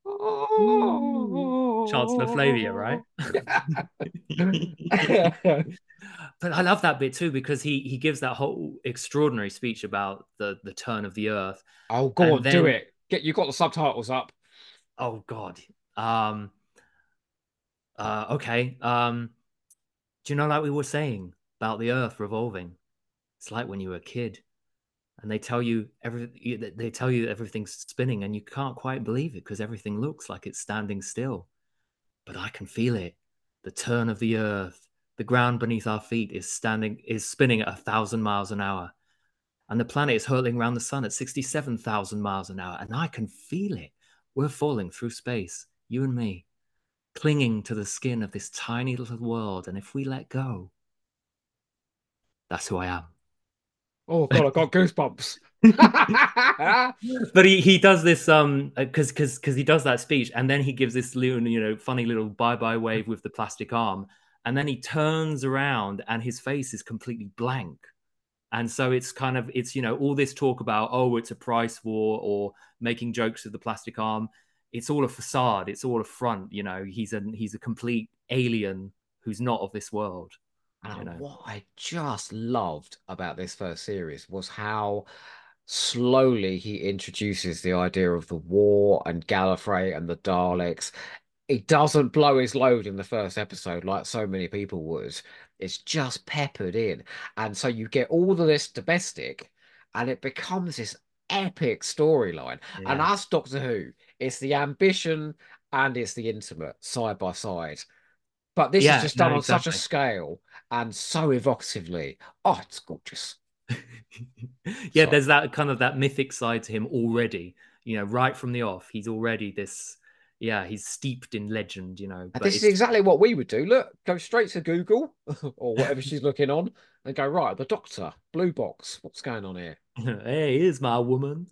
Ooh. Chancellor Flavia, right? But I love that bit too because he gives that whole extraordinary speech about the turn of the earth, Oh, go and on, do then it. You got the subtitles up. oh god, okay, do you know like we were saying about the earth revolving? It's like when you were a kid and they tell you everything's spinning and you can't quite believe it because everything looks like it's standing still. But I can feel it. The turn of the earth, the ground beneath our feet is spinning at 1,000 miles an hour. And the planet is hurtling around the sun at 67,000 miles an hour. And I can feel it. We're falling through space, you and me, clinging to the skin of this tiny little world. And if we let go, that's who I am. Oh God, I got goosebumps. But he does this because he does that speech, and then he gives this little, funny little bye-bye wave with the plastic arm, and then he turns around and his face is completely blank. And so it's all this talk about, oh, it's a price war or making jokes with the plastic arm. It's all a facade, it's all a front. He's a complete alien who's not of this world. And what I just loved about this first series was how slowly he introduces the idea of the war and Gallifrey and the Daleks. He doesn't blow his load in the first episode like so many people would. It's just peppered in. And so you get all of this domestic, and it becomes this epic storyline. And Yeah. as Doctor Who, it's the ambition and it's the intimate side by side. But this is Yeah, just no, done on such a exactly. scale and so evocatively. Oh, it's gorgeous. Yeah, So there's that mythic side to him already, right from the off. He's already this, yeah, he's steeped in legend, but this is it's exactly what we would do. Look, go straight to Google or whatever she's looking on and go, right, the Doctor, Blue Box, what's going on here? hey, here's my woman.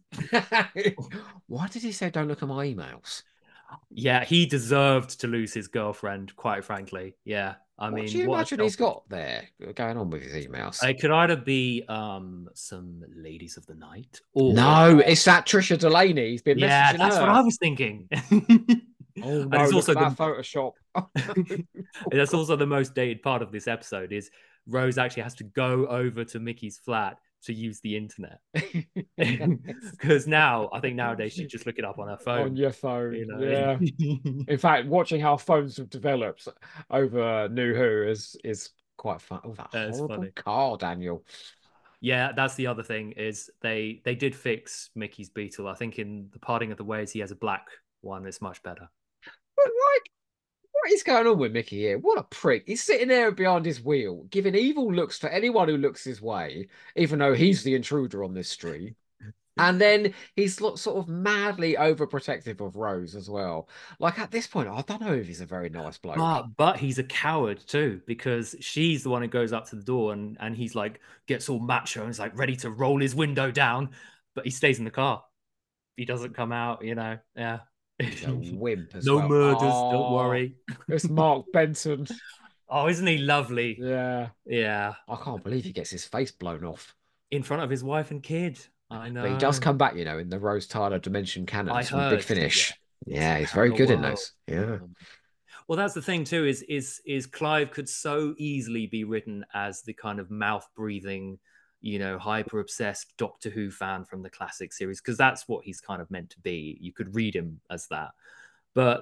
Why did he say don't look at my emails? Yeah, he deserved to lose his girlfriend, quite frankly. Yeah. I What do mean, you what a imagine he's selfish. got there going on with his emails? It could either be some ladies of the night or No, it's that Trisha Delaney. He's been yeah, messaging that's what her. I was thinking. Oh And no, it's look also at that the Photoshop. Oh, no. Oh, that's God. also the most dated part of this episode is Rose actually has to go over to Mickey's flat to use the internet. Because now I think nowadays she'd just look it up on her On phone, your phone, you yeah. know. In fact, watching how phones have developed over New Who is quite fun. Oh, that It's horrible funny. car, Daniel. Yeah, that's the other thing is they did fix Mickey's Beetle. I think in the Parting of the Ways he has a black one. It's much better. But like, what is going on with Mickey here? What a prick. He's sitting there behind his wheel, giving evil looks to anyone who looks his way, even though he's the intruder on this street. And then he's sort of madly overprotective of Rose as well. Like at this point, I don't know if he's a very nice bloke. But he's a coward too because she's the one who goes up to the door and he's like gets all macho and is like ready to roll his window down, but he stays in the car. He doesn't come out. Yeah. He's a wimp as No well. murders, don't Oh, worry. it's Mark Benson. Oh, isn't he lovely? Yeah. Yeah. I can't believe he gets his face blown off. In front of his wife and kid. I But he does know. come back, in the Rose Tyler Dimension I canons from Big heard. Yeah. Finish. Yes, Yeah, in he's very Parallel good in World. those. Yeah. Well, that's the thing too. Is Clive could so easily be written as the kind of mouth breathing, hyper obsessed Doctor Who fan from the classic series because that's what he's kind of meant to be. You could read him as that, but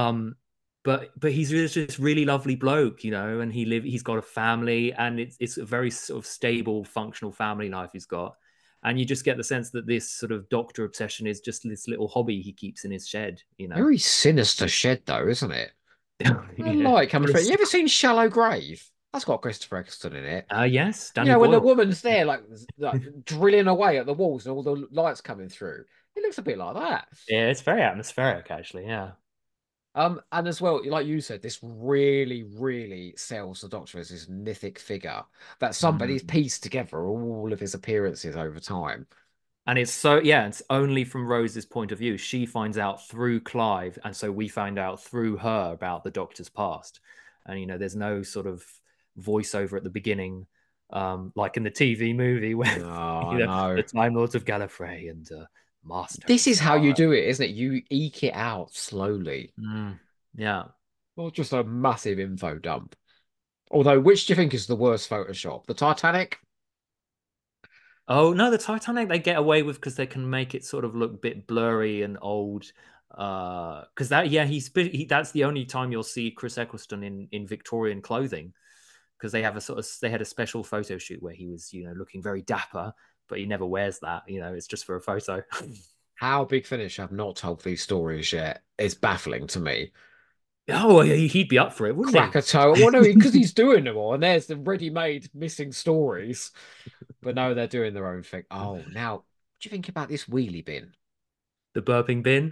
he's just this really lovely bloke, and he's got a family and it's a very sort of stable, functional family life he's got. And you just get the sense that this sort of doctor obsession is just this little hobby he keeps in his shed. Very sinister shed, though, isn't it? I Yeah. like coming through. You ever seen Shallow Grave? That's got Christopher Eccleston in it. Yes, You Danny know, when the Boyle. woman's there, like drilling away at the walls and all the lights coming through. It looks a bit like that. Yeah, it's very atmospheric, actually. Yeah. And as well, like you said, this really, really sells the Doctor as this mythic figure that somebody's Mm. pieced together all of his appearances over time. And it's only from Rose's point of view. She finds out through Clive, and so we find out through her about the Doctor's past. And there's no sort of voiceover at the beginning, like in the TV movie where Oh, I know. the Time Lords of Gallifrey and Master This is how you Kisara. do it, isn't it? You eke it out slowly. Yeah. Well, just a massive info dump. Although, which do you think is the worst Photoshop? The Titanic? Oh no, the Titanic they get away with because they can make it sort of look a bit blurry and old. Because that's the only time you'll see Chris Eccleston in Victorian clothing because they had a special photo shoot where he was looking very dapper, but he never wears that. It's just for a photo. How Big Finish have not told these stories yet is baffling to me. Oh, he'd be up for it, wouldn't Krakatoa. Well, no, because he's doing them all, and there's the ready-made missing stories. But no, they're doing their own thing. Oh, now, what do you think about this wheelie bin? The burping bin.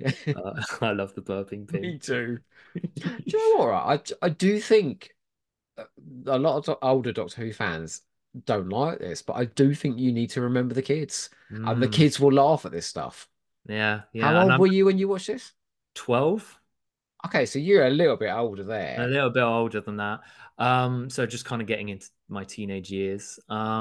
I love the burping bin. Me too. Do you know what? I do think a lot of older Doctor Who fans don't like this, but I do think you need to remember the kids. And the Mm, kids will laugh at this stuff. yeah, How yeah. And old I'm were you when you watched this? 12. Okay, so you're a little bit older A there. little bit older than that. So just kind of getting into my teenage years.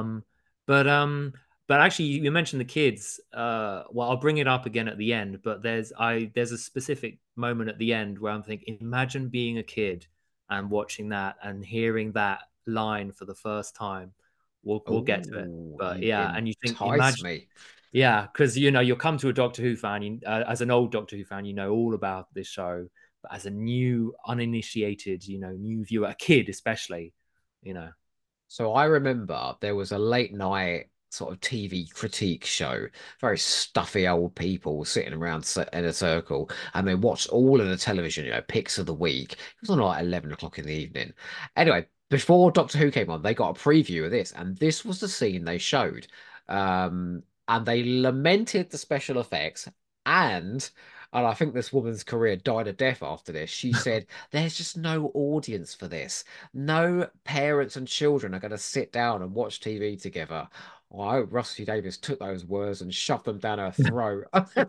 But actually you mentioned the kids. Well, I'll bring it up again at the end, but there's a specific moment at the end where I'm thinking, imagine being a kid and watching that and hearing that line for the first time. We'll get to it. Oh, But you yeah, and you think entice imagine me. yeah, because you'll come to a Doctor Who fan, as an old Doctor Who fan, you know all about this show. But as a new, uninitiated, new viewer, a kid especially, you know. So I remember there was a late night sort of TV critique show, very stuffy old people sitting around in a circle, and they watched all of the television, picks of the week. It was on like 11 o'clock in the evening. Anyway, before Doctor Who came on, they got a preview of this, and this was the scene they showed. And they lamented the special effects and I think this woman's career died a death after this. She said, there's just no audience for this. No parents and children are going to sit down and watch TV together. Oh, I hope Rusty Davis took those words and shoved them down her throat.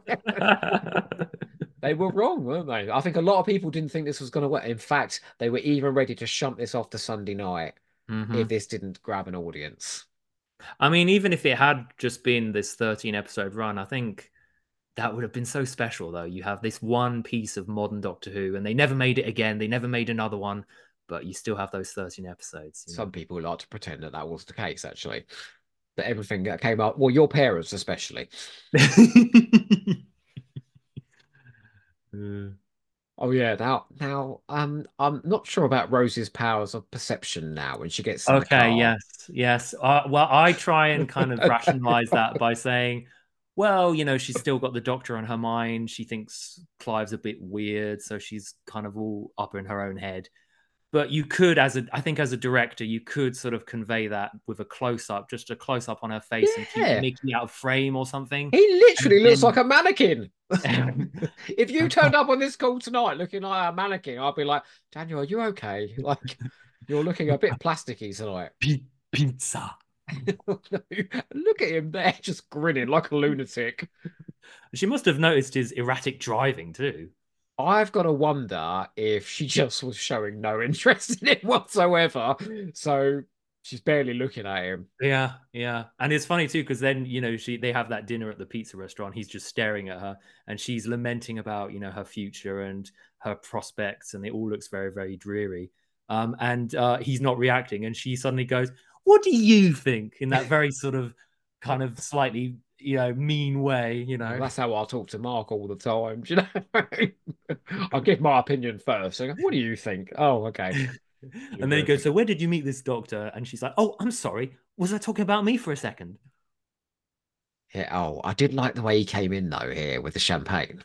They were wrong, weren't they? I think a lot of people didn't think this was going to work. In fact, they were even ready to shunt this off to Sunday night if Hmm. this didn't grab an audience. I mean, even if it had just been this 13 episode run, I think that would have been so special, though. You have this one piece of modern Doctor Who, and they never made it again. They never made another one, but you still have those 13 episodes, Some people like to pretend that that was the case, actually. That everything that came up, well, your parents especially. Mm. Oh yeah, I'm not sure about Rose's powers of perception now when she gets in the Okay, car. yes, yes. Well, I try and kind of rationalize that by saying, well, she's still got the doctor on her mind. She thinks Clive's a bit weird, so she's kind of all up in her own head. But you could, I think, as a director, you could sort of convey that with a close up, just a close up on her face, and keep Yeah, Mickey out of frame or something. he And literally looks like then, a mannequin. If you turned up on this call tonight looking like a mannequin, I'd be like, Daniel, are you okay? Like, you're looking a bit plasticky tonight. Pizza. Look at him there, just grinning like a lunatic. She must have noticed his erratic driving too. I've got to wonder if she just was showing no interest in it whatsoever. So she's barely looking at him. Yeah, yeah. And it's funny too, because then, they have that dinner at the pizza restaurant. He's just staring at her and she's lamenting about, her future and her prospects, and it all looks very, very dreary. And he's not reacting, and she suddenly goes, "What do you think?" in that very sort of kind of slightly, mean way, Well, that's how I talk to Mark all the time. Do you know? I'll give my opinion first. I go, what do you think? Oh, okay. You're And then he goes, good. "So where did you meet this doctor?" And she's like, "Oh, I'm sorry. Was I talking about me for a second?" Yeah. Oh, I did like the way he came in though here with the champagne,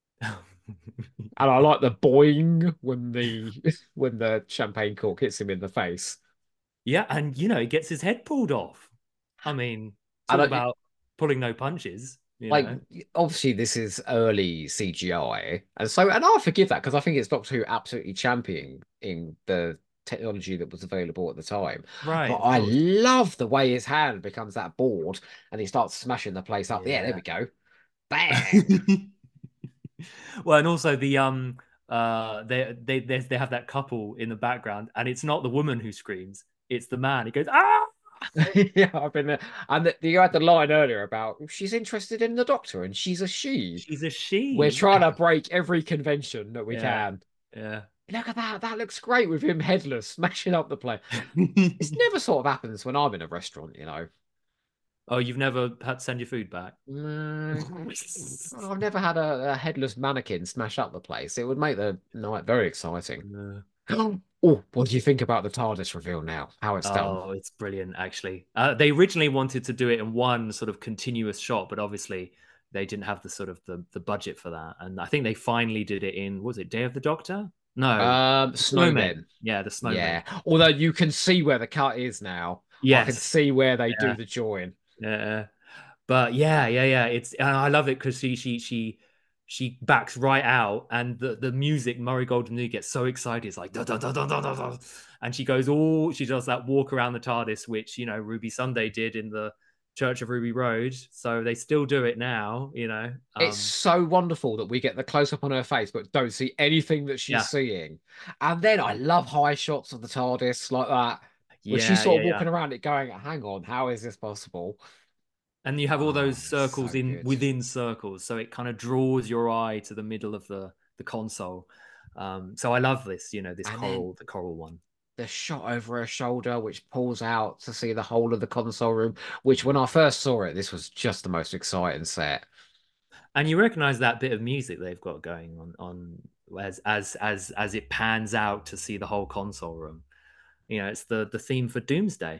and I like the boing when the when the champagne cork hits him in the face. Yeah, and he gets his head pulled off. I mean, And talk about pulling no punches, like, obviously, this is early CGI, and I forgive that because I think it's Doctor Who absolutely championing in the technology that was available at the time. But Right, of I course. love the way his hand becomes that board and he starts smashing the place up. Yeah, there Yeah. we go. Bang. Well, and also they have that couple in the background, and it's not the woman who screams, it's the man. He goes, "Ah!" Yeah, I've been there. And you had the line earlier about she's interested in the Doctor and she's a she. She's a We're she. trying to break every convention that we Yeah, can. yeah. Look at that. That looks great with him headless, smashing up the place. This never sort of happens when I'm in a restaurant. Oh, you've never had to send your food back? No, I've never had a headless mannequin smash up the place. It would make the night very exciting. No. Oh, what do you think about the TARDIS reveal now? How it's done? Oh, it's brilliant, actually. They originally wanted to do it in one sort of continuous shot, but obviously they didn't have the sort of the budget for that. And I think they finally did it in, was it Day of the Doctor? No, the Snowmen. Snowmen. Yeah, the Snowmen. Yeah. Although you can see where the cut is now. I can Yes. see where they do Yeah. the join. Yeah. But yeah, yeah, yeah. And I love it because she backs right out, and the music, Murray Golden New gets so excited. It's like da, da, da, da, da, da, da. and she does that walk around the TARDIS, which Ruby Sunday did in the Church of Ruby Road. So they still do it now. It's so wonderful that we get the close up on her face, but don't see anything that she's Yeah, seeing. And then I love high shots of the TARDIS like that, where she's yeah, sort yeah, of yeah. walking around it going, hang on, how is this possible? And you have all Oh, those it's circles so in good. within circles, so it kind of draws your eye to the middle of the console. So I love this, this And then the coral one. the shot over her shoulder, which pulls out to see the whole of the console room, which when I first saw it, this was just the most exciting set. And you recognize that bit of music they've got going on as it pans out to see the whole console room. It's the theme for Doomsday.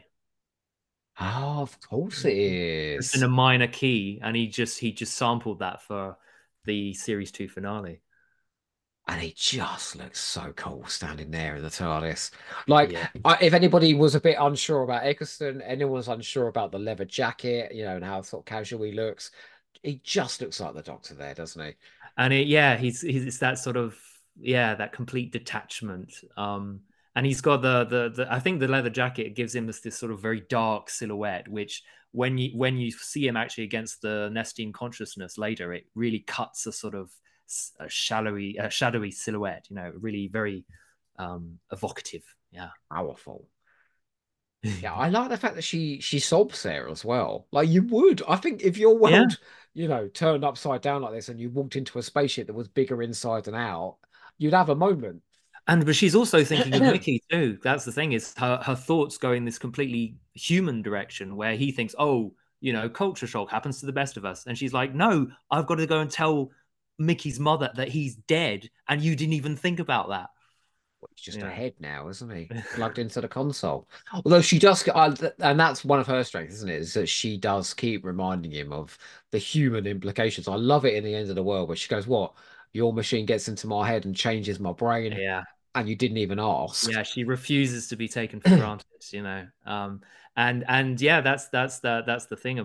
Oh, of course it Just in is. a minor key, and he just sampled that for the series 2 finale. And he just looks so cool standing there in the TARDIS. Like, Yeah. if anybody was a bit unsure about Eccleston, anyone was unsure about the leather jacket, and how sort of casual he looks, he just looks like the Doctor there, doesn't he? And yeah, he's it's that sort of, yeah, that complete detachment. And he's got the I think the leather jacket gives him this sort of very dark silhouette, which when you see him actually against the Nestine consciousness later, it really cuts a sort of a shadowy silhouette. Really very evocative. Yeah. Powerful. Yeah, I like the fact that she sobs there as well. Like you would. I think if your Yeah. world, turned upside down like this and you walked into a spaceship that was bigger inside and out, you'd have a moment. But she's also thinking of Mickey too. That's the thing, is her thoughts go in this completely human direction where he thinks, oh, culture shock happens to the best of us. And she's like, no, I've got to go and tell Mickey's mother that he's dead. And you didn't even think about that. He's just a Yeah. head now, isn't he? Plugged into the console. Although she does, and that's one of her strengths, isn't it? Is that she does keep reminding him of the human implications. I love it in the end of the world where she goes, "What? Your machine gets into my head and changes my brain, Yeah. and you didn't even ask." Yeah. She refuses to be taken for granted. And yeah, that's the thing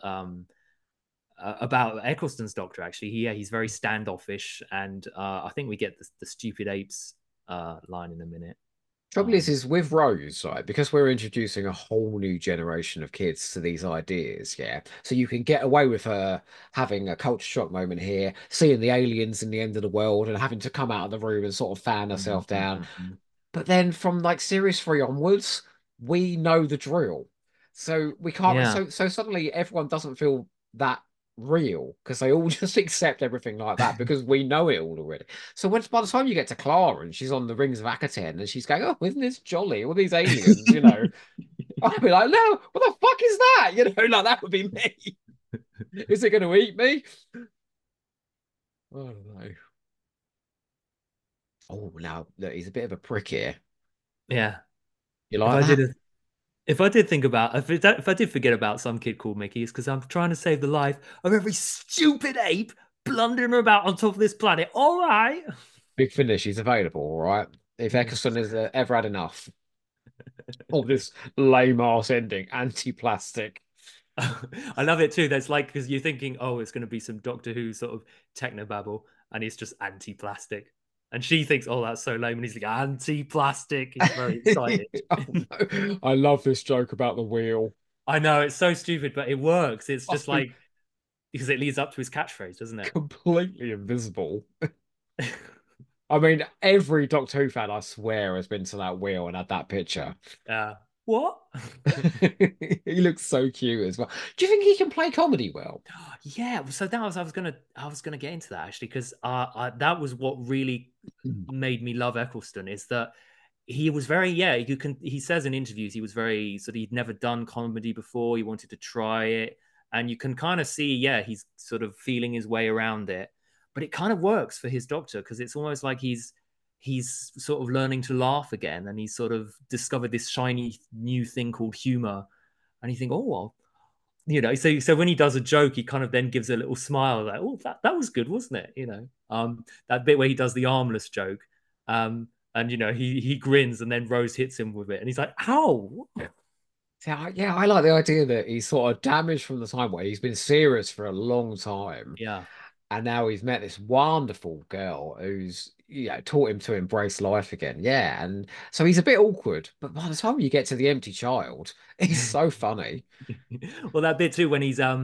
about Eccleston's Doctor. Actually, he's very standoffish, and I think we get the stupid apes line in a minute. Trouble is with Rose, right? Because we're introducing a whole new generation of kids to these ideas, yeah. So you can get away with her having a culture shock moment here, seeing the aliens in the end of the world, and having to come out of the room and sort of fan herself down. Mhm. But then from like series 3 onwards, we know the drill. So we can't Yeah. so suddenly everyone doesn't feel that real because they all just accept everything like that because we know it all already. So by the time you get to Clara and she's on the Rings of Akaten and she's going, "Oh, isn't this jolly? All these aliens, I'd be like, "No, what the fuck is that?" Like that would be me. Is it going to eat me? I don't know. Oh, now look, he's a bit of a prick here. Yeah. You If like I that? did if I did think about if I did forget about some kid called Mickey, it's because I'm trying to save the life of every stupid ape blundering about on top of this planet. All right. Big Finish, he's available, all right? If Eccleston has ever had enough of this lame ass ending, anti-plastic. I love it too. That's like, because you're thinking, oh, it's going to be some Doctor Who sort of technobabble, and it's just anti-plastic. And she thinks, oh, that's so lame. And he's like, anti-plastic. He's very excited. Oh, no. I love this joke about the wheel. I know, it's so stupid, but it works. It's just Oh, like, because it leads up to his catchphrase, doesn't it? completely invisible. I mean, every Doctor Who fan, I swear, has been to that wheel and had that picture. What? He looks so cute as well. Do you think he can play comedy well? Yeah, so that was I was gonna get into that actually, because that was what really made me love Eccleston, is that he was very, yeah, he says in interviews he was very sort of, he'd never done comedy before, he wanted to try it, and you can kind of see, yeah, he's sort of feeling his way around it, but it kind of works for his Doctor, because it's almost like he's sort of learning to laugh again, and he's sort of discovered this shiny new thing called humor, and you think, oh well, so when he does a joke, he kind of then gives a little smile, like, oh, that was good, wasn't it? That bit where he does the armless joke, and he grins, and then Rose hits him with it, and he's like, ow. Yeah, I like the idea that he's sort of damaged from the time where he's been serious for a long time. Yeah. And now he's met this wonderful girl who's, taught him to embrace life again. Yeah. And so he's a bit awkward, but by the time you get to the empty child, he's so funny. Well, that bit too when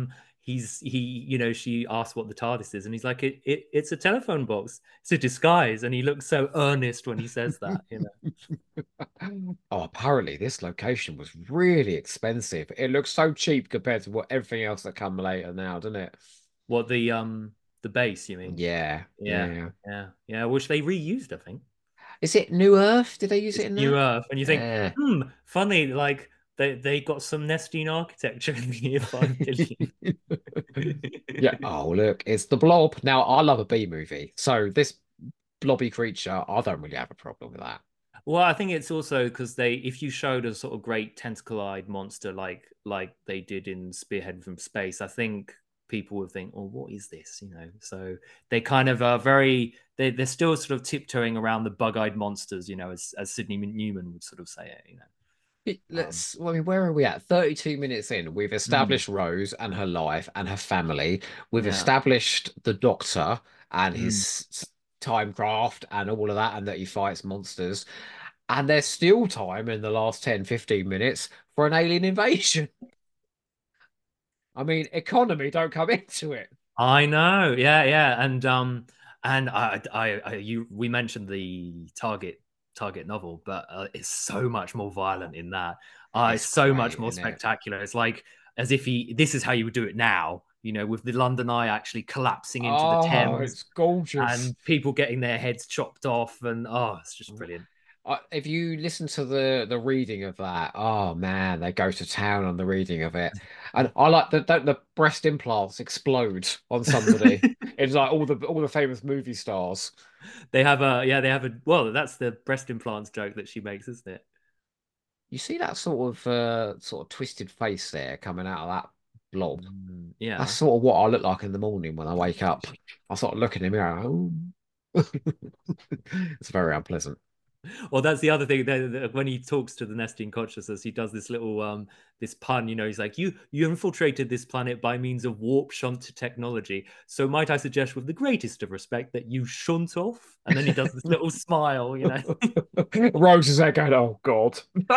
she asks what the TARDIS is, and he's like, it's a telephone box. It's a disguise, and he looks so earnest when he says that. Oh, apparently this location was really expensive. It looks so cheap compared to what everything else that come later now, doesn't it? What the base, you mean? Yeah, Yeah, yeah. yeah. Which they reused, I think. Is it New Earth? Did they use It's it in New that? Earth, and you think, Yeah. funny, like they got some Nestine architecture in the year 5 billion. Yeah. Oh, look, it's the Blob. Now, I love a B movie, so this blobby creature, I don't really have a problem with that. Well, I think it's also because if you showed a sort of great tentacle-eyed monster like they did in Spearhead from Space, I think people would think, "Oh, what is this?" So they kind of are they're still sort of tiptoeing around the bug-eyed monsters, as Sidney Newman would sort of say it. Um, I mean, where are we at? 32 minutes in. We've mm, established Rose and her life and her family. We've yeah. established the Doctor and Mm. his time craft and all of that, and that he fights monsters. And there's still time in the last 10, 15 minutes for an alien invasion. I mean, economy don't come into it. I know, yeah, yeah, and we mentioned the Target novel, but it's so much more violent in that. It's It's so much great, more isn't it? spectacular. It's like as if this is how you would do it now, with the London Eye actually collapsing into the Oh, Thames it's gorgeous. and people getting their heads chopped off, and it's just brilliant. If you listen to the reading of that, oh man, they go to town on the reading of it, and I like that the breast implants explode on somebody. It's like all the famous movie stars. Well, that's the breast implants joke that she makes, isn't it? You see that sort of twisted face there coming out of that blob. That's Yeah. sort of what I look like in the morning when I wake up. I sort of look in the mirror. Oh. It's very unpleasant. Well, that's the other thing that when he talks to the Nestine consciousness, he does this little this pun. He's like, you infiltrated this planet by means of warp shunt technology. So might I suggest, with the greatest of respect, that you shunt off? And then he does this little smile. Rose is there going, oh God.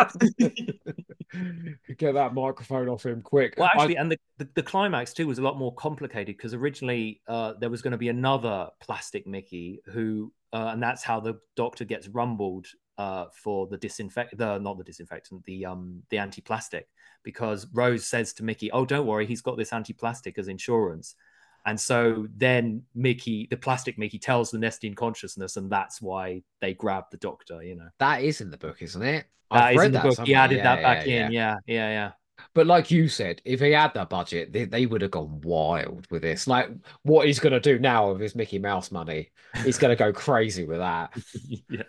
Get that microphone off him quick. Well, actually, and the climax too was a lot more complicated because originally there was going to be another plastic Mickey and that's how the Doctor gets rumbled for not the disinfectant, the anti-plastic, because Rose says to Mickey, "Oh, don't worry, he's got this anti-plastic as insurance." And so then the plastic Mickey tells the Nestine consciousness, and that's why they grab the Doctor. That is in the book, isn't it? I've That is in read the that book. He somewhere. added Yeah, that yeah, back in. yeah. Yeah, yeah, yeah. But like you said, if he had that budget, they would have gone wild with this. Like what he's gonna do now with his Mickey Mouse money, he's gonna go crazy with that. Yeah.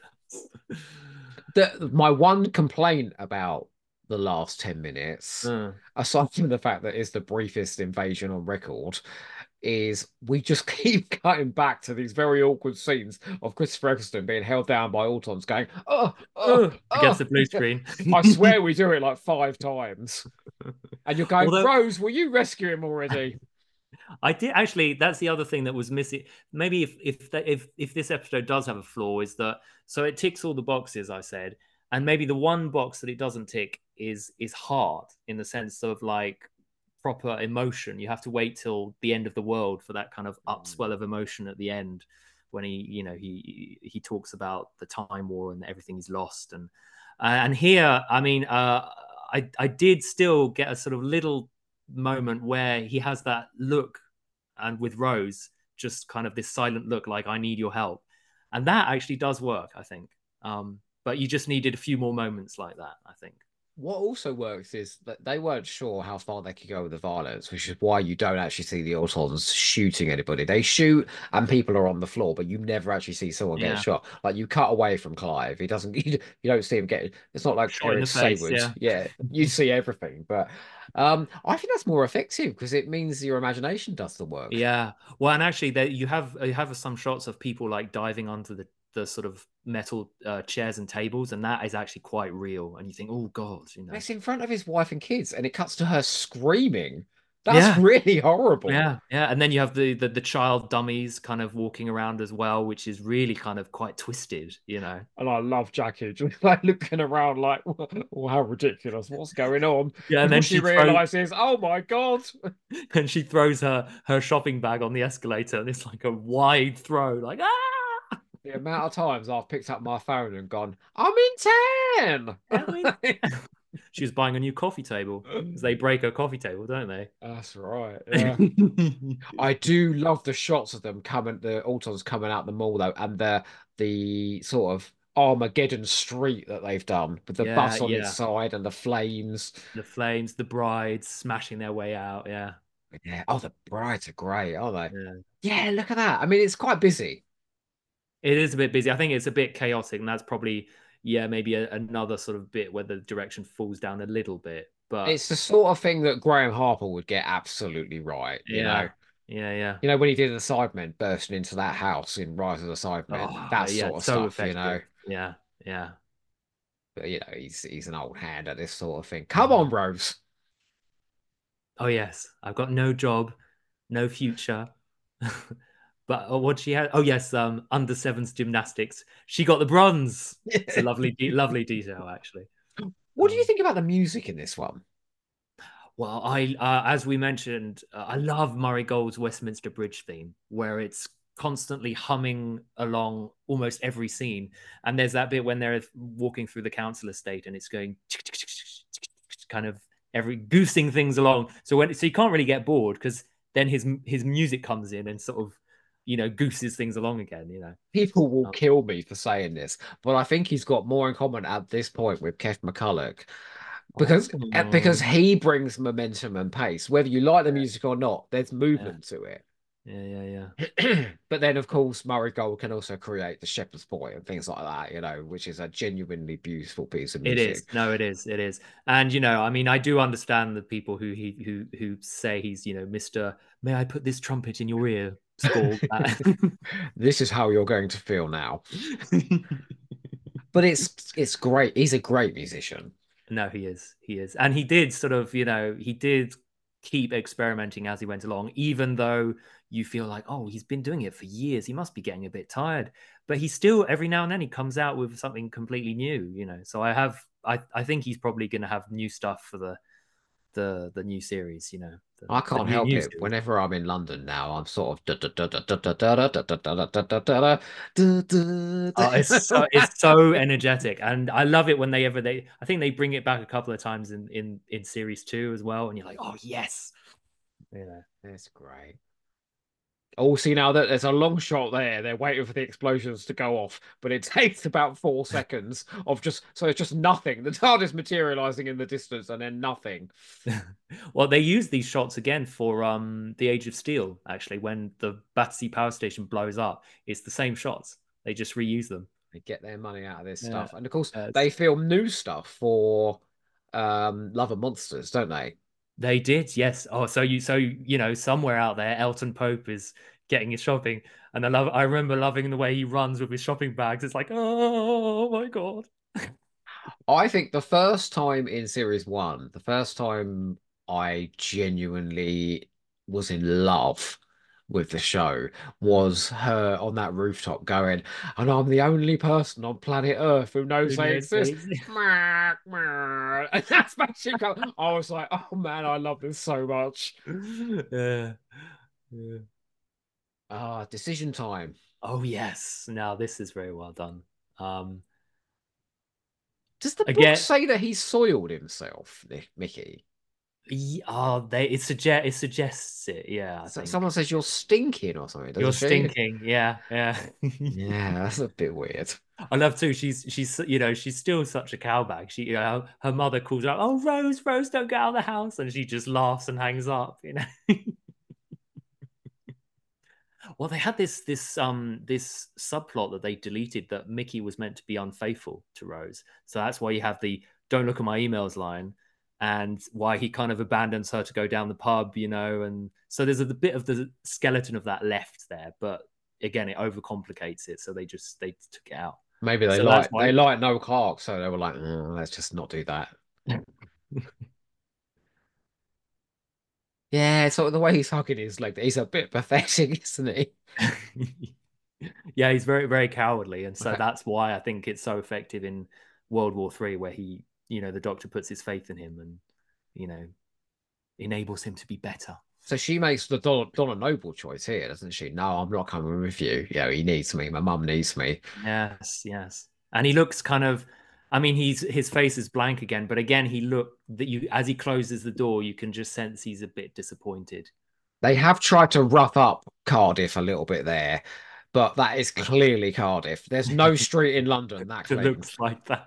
My one complaint about the last 10 minutes, Uh. aside from the fact that it's the briefest invasion on record, is we just keep cutting back to these very awkward scenes of Christopher Eccleston being held down by Autons going, oh, oh, Against oh. the blue screen. I swear we do it like 5 times. And you're going, Although Rose, will you rescue him already? I did actually, that's the other thing that was missing. Maybe if this episode does have a flaw, is that so it ticks all the boxes I said, and maybe the one box that it doesn't tick is heart, in the sense of like proper emotion. You have to wait till the end of the world for that kind of upswell of emotion at the end, when he talks about the time war and everything he's lost. And here, I mean, I did still get a sort of little moment where he has that look, and with Rose, just kind of this silent look, like, I need your help. And that actually does work, I think. But you just needed a few more moments like that, I think. What also works is that they weren't sure how far they could go with the violence, which is why you don't actually see the Autons shooting anybody. They shoot and people are on the floor, but you never actually see someone get Yeah. shot. Like you cut away from Clive, he doesn't. You don't see him get. It's not like Shot in Eric the face, Saywood. yeah. Yeah, you see everything. But I think that's more effective because it means your imagination does the work. Yeah. Well, and actually, you have some shots of people like diving onto the sort of metal chairs and tables, and that is actually quite real. And you think, oh God, It's in front of his wife and kids, and it cuts to her screaming. That's really horrible. Yeah. And then you have the child dummies kind of walking around as well, which is really kind of quite twisted, you know. And I love Jackie just like looking around like, well, how ridiculous. What's going on? Yeah, and Before then she she throws realizes, oh my God. and she throws her shopping bag on the escalator, and it's like a wide throw, like ah. The amount of times I've picked up my phone and gone, I'm in 10. She was buying a new coffee table because they break her coffee table, don't they? That's right. Yeah. I do love the shots of them coming, the Autons coming out the mall though, and the sort of Armageddon street that they've done with the Yeah, bus on its yeah. side and the flames. The flames, the brides smashing their way out. Yeah, Yeah. Oh, the brides are great, aren't they? yeah. Yeah, look at that. I mean, it's quite busy. It is a bit busy. I think it's a bit chaotic, and that's probably yeah maybe another sort of bit where the direction falls down a little bit. But It's the sort of thing that Graham Harper would get absolutely right, you know. yeah, yeah, yeah. You know, when he did the Cybermen bursting into that house in Rise of the Cybermen, Oh, that yeah, sort of so stuff, you know. effective. Yeah, yeah. But you know, he's an old hand at this sort of thing. Come on, Mhm. Rose. Oh yes, I've got no job, no future. But what she had? Oh yes, under sevens gymnastics. She got the bronze. It's a lovely detail actually. What do you Um, think about the music in this one? well, as we mentioned, I love Murray Gold's Westminster Bridge theme, where it's constantly humming along almost every scene. And there's that bit when they're walking through the council estate, and it's going kind of every goosing things along. So you can't really get bored because then his music comes in and sort of gooses things along again. People will Um, kill me for saying this, but I think he's got more in common at this point with Kev McCulloch because oh, he brings momentum and pace. Whether you like the yeah, music or not, there's yeah, movement to it. yeah. But then, of course, Murray Gold can also create the Shepherd's Boy and things like that, you know, which is a genuinely beautiful piece of It is. music. No, it is. And I mean, I do understand the people who say he's, Mr. May I put this trumpet in your ear? Score. This is how you're going to feel now. But it's great. He's a great musician. No, he is. He is. And he did sort of, he did keep experimenting as he went along, even though you feel like, oh, he's been doing it for years. He must be getting a bit tired. But he still, every now and then, he comes out with something completely new. So I think he's probably going to have new stuff for the new series, I the can't new help new it. series. Whenever I'm in London now, I'm sort of Oh, it's so energetic, and I love it when they I think they bring it back a couple of times in series two as well, and you're like, oh yes, It's great. Oh, see now that there's a long shot there. They're waiting for the explosions to go off, but it takes about 4 seconds of it's just nothing. The TARDIS materializing in the distance and then nothing. Well, they use these shots again for the Age of Steel. Actually, when the Battersea Power Station blows up, it's the same shots. They just reuse them. They get their money out of this Yeah, stuff. And of course, it's they film new stuff for Love and Monsters, don't they? They did, yes. Oh, so somewhere out there, Elton Pope is getting his shopping, and I remember loving the way he runs with his shopping bags. It's like, oh my god. I think the first time in series one, the first time I genuinely was in love with the show was her on that rooftop going, and I'm the only person on planet Earth who knows Who they knows? exist. And that's Spaceship Cover. I was like, oh man, I love this so much. Yeah. Yeah. Ah, decision time. Oh yes. Now this is very well done. Does the book Again, say that he soiled himself, Mickey? it suggests it. Yeah, I think Someone says you're stinking or something, you're doesn't she? stinking. Yeah, yeah. Yeah, that's a bit weird. I love too. She's still such a cowbag. Her mother calls her out, "Oh, Rose, Rose, don't get out of the house," and she just laughs and hangs up. Well, they had this subplot that they deleted that Mickey was meant to be unfaithful to Rose, so that's why you have the "Don't look at my emails" line, and why he kind of abandons her to go down the pub, and so there's a bit of the skeleton of that left there, but again, it overcomplicates it, so they took it out. Maybe So that's why. they like no Clark, so they were like, let's just not do that. Yeah, sort of the way he's hugging his leg, he's a bit pathetic, isn't he? Yeah, he's very, very cowardly. And so Okay. that's why I think it's so effective in World War Three, where he, the doctor puts his faith in him and, you know, enables him to be better. So she makes the Donna Noble choice here, doesn't she? No, I'm not coming with you. He needs me. My mum needs me. Yes, yes. And he looks kind of, I mean, his face is blank again, but again, he look that you as he closes the door, you can just sense he's a bit disappointed. They have tried to rough up Cardiff a little bit there, but that is clearly Cardiff. There's no street in London that It clean. looks like that.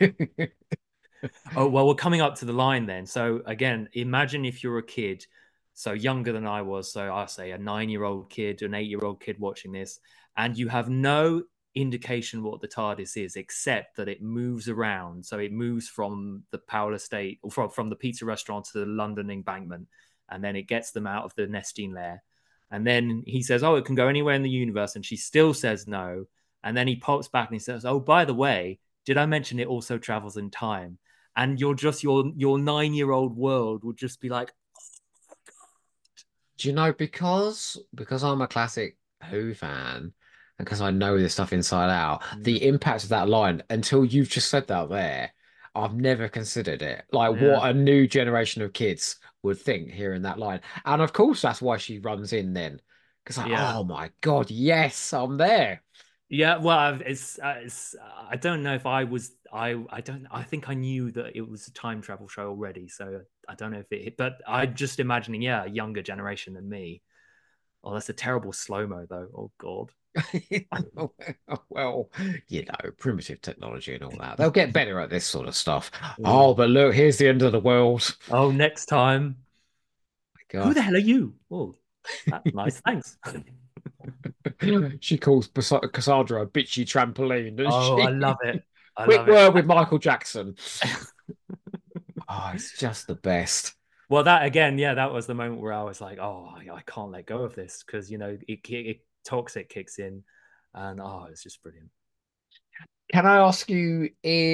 Oh, well, we're coming up to the line then. So again, imagine if you're a kid, so younger than I was, so I'll say a 9-year-old kid, an 8-year-old kid watching this, and you have no indication what the TARDIS is, except that it moves around. So it moves from the Powell Estate, or from the pizza restaurant to the London Embankment, and then it gets them out of the Nestine lair. And then he says, oh, it can go anywhere in the universe. And she still says no. And then he pops back and he says, oh, by the way, did I mention it also travels in time? And you're just your 9-year-old world would just be like, Do you know, because I'm a classic Who fan, and because I know this stuff inside out, the impact of that line, until you've just said that there, I've never considered it. Like yeah, what a new generation of kids would think hearing that line. And of course that's why she runs in then. Because like, yeah, oh my God, yes, I'm there. yeah. Well, I don't know if I was, I don't, I think I knew that it was a time travel show already. So I don't know if it, but I'm just imagining, yeah, a younger generation than me. Oh, that's a terrible slow mo though. Oh God. Well, primitive technology and all that. They'll get better at this sort of stuff. Oh, Oh, but look, here's the end of the world. oh, next time. Who God. the hell are you? Oh, that's nice. Thanks. She calls Cassandra a bitchy trampoline, doesn't Oh, I she? love it. I Quick love it. word with Michael Jackson. Oh, it's just the best. Well, that again, yeah, that was the moment where I was like, oh, I can't let go of this because it toxic kicks in, and oh, it's just brilliant. Can I ask you,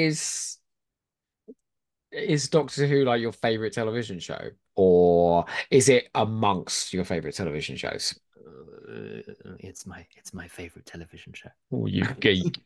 is Doctor Who like your favorite television show, or is it amongst your favorite television shows? It's my favorite television show. Oh, you geek.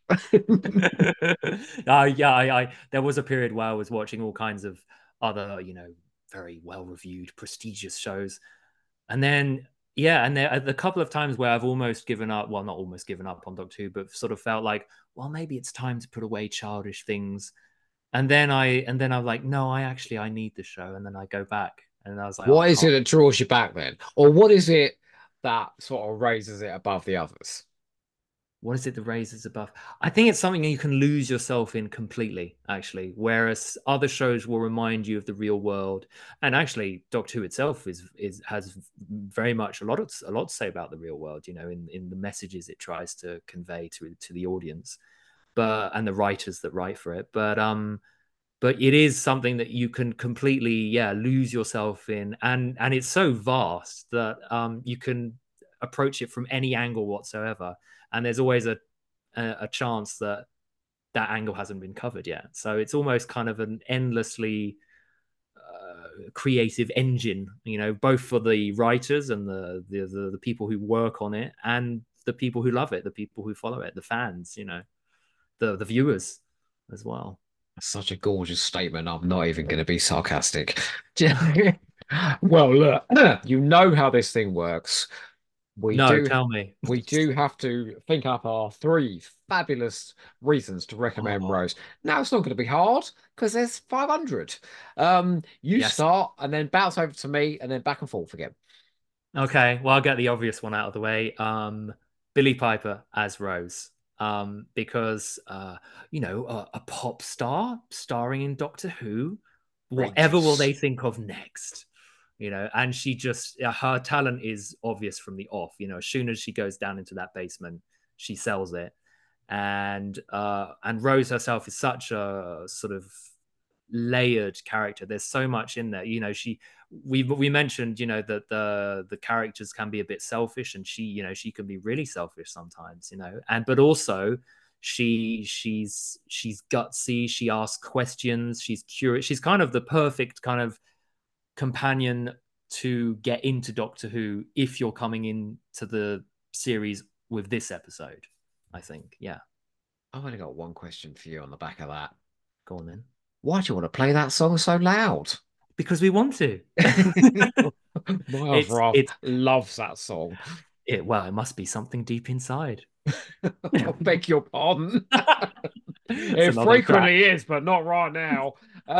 Yeah, I there was a period where I was watching all kinds of other, very well reviewed, prestigious shows, and then yeah, and there are a couple of times where I've almost given up. Well, not almost given up on Doctor Who, but sort of felt like, well, maybe it's time to put away childish things. And then I'm like, no, I need the show, and then I go back, and I was like, oh, I What is can't. it that draws you back then? Or what is it that sort of raises it above the others? What is it that raises above? I think it's something you can lose yourself in completely, actually. Whereas other shows will remind you of the real world, and actually, Doctor Who itself has very much a lot to say about the real world. In the messages it tries to convey to the audience, and the writers that write for it. But it is something that you can completely, yeah, lose yourself in, and it's so vast that you can approach it from any angle whatsoever, and there's always a chance that that angle hasn't been covered yet. So it's almost kind of an endlessly creative engine, both for the writers and the people who work on it, and the people who love it, the people who follow it, the fans, the viewers as well. Such a gorgeous statement. I'm not even going to be sarcastic. Well, look, you know how this thing works. We No, do tell me. we do have to think up our three fabulous reasons to recommend Oh, Rose. Now it's not going to be hard because there's 500. You yes. start and then bounce over to me and then back and forth again. Okay. Well, I'll get the obvious one out of the way. Billy Piper as Rose. Because a pop star starring in Doctor Who. Whatever will Outrageous. they think of next? And she just her talent is obvious from the off. As soon as she goes down into that basement, she sells it. And Rose herself is such a sort of layered character. There's so much in there. We mentioned that the characters can be a bit selfish, and she can be really selfish sometimes. But also she's gutsy. She asks questions. She's curious. She's kind of the perfect kind of companion to get into Doctor Who if you're coming into the series with this episode, I think. Yeah. I've only got one question for you on the back of that. Go on then. Why do you want to play that song so loud? Because we want to. My other half it's loves that song. Well, it must be something deep inside. I beg your pardon. It another frequently is, but not right now.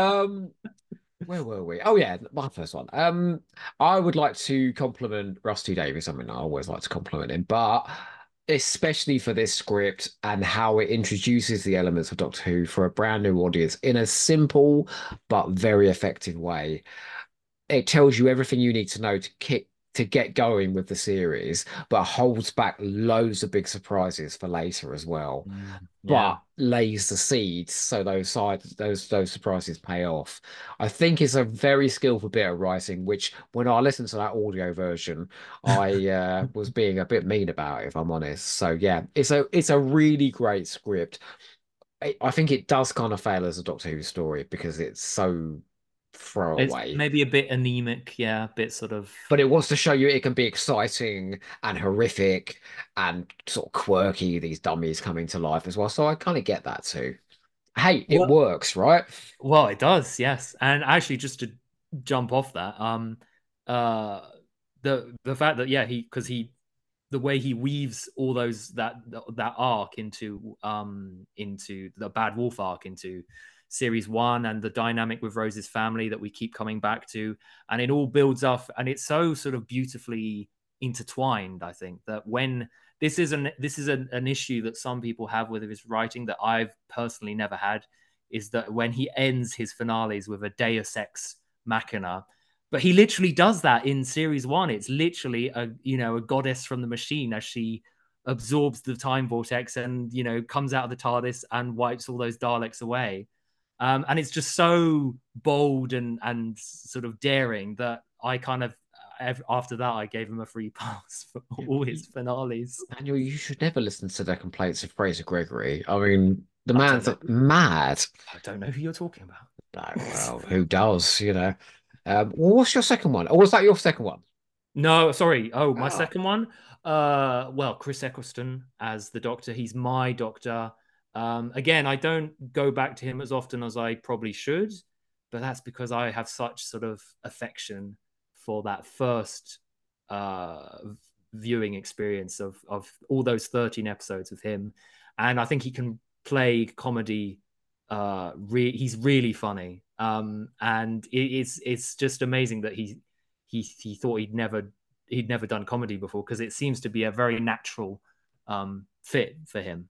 Where were we? Oh yeah, my first one. I would like to compliment Rusty Davies. I mean, I always like to compliment him, but especially for this script and how it introduces the elements of Doctor Who for a brand new audience in a simple but very effective way. It tells you everything you need to know to get going with the series, but holds back loads of big surprises for later as well. Yeah. But lays the seeds so those surprises pay off. I think it's a very skillful bit of writing, which when I listened to that audio version, I was being a bit mean about it, if I'm honest. So yeah, it's a really great script. I think it does kind of fail as a Doctor Who story because it's so It's throwaway. maybe a bit anemic, yeah, a bit sort of. But it wants to show you it can be exciting and horrific and sort of quirky, these dummies coming to life as well. So I kind of get that too. Hey, it Well, works, right? well, it does, yes. And actually, just to jump off that, uh, the fact that yeah, the way he weaves all those that arc into the Bad Wolf arc into series one, and the dynamic with Rose's family that we keep coming back to, and it all builds up, and it's so sort of beautifully intertwined. I think that when this is an issue that some people have with his writing that I've personally never had, is that when he ends his finales with a Deus Ex Machina, but he literally does that in series one. It's literally a goddess from the machine as she absorbs the time vortex and comes out of the TARDIS and wipes all those Daleks away. And it's just so bold and sort of daring that I kind of after that I gave him a free pass for all his finales. Daniel, you should never listen to the complaints of Fraser Gregory. I mean, the I don't man's know. mad. I don't know who you're talking about. No, well, who does, you know? Well, what's your second one? Or was that your second one? No, sorry. Oh, my Oh, second one. Well, Chris Eccleston as the Doctor. He's my Doctor. Again, I don't go back to him as often as I probably should, but that's because I have such sort of affection for that first uh, viewing experience of all those 13 episodes with him, and I think he can play comedy. He's really funny, and it's just amazing that he thought he'd never done comedy before because it seems to be a very natural fit for him,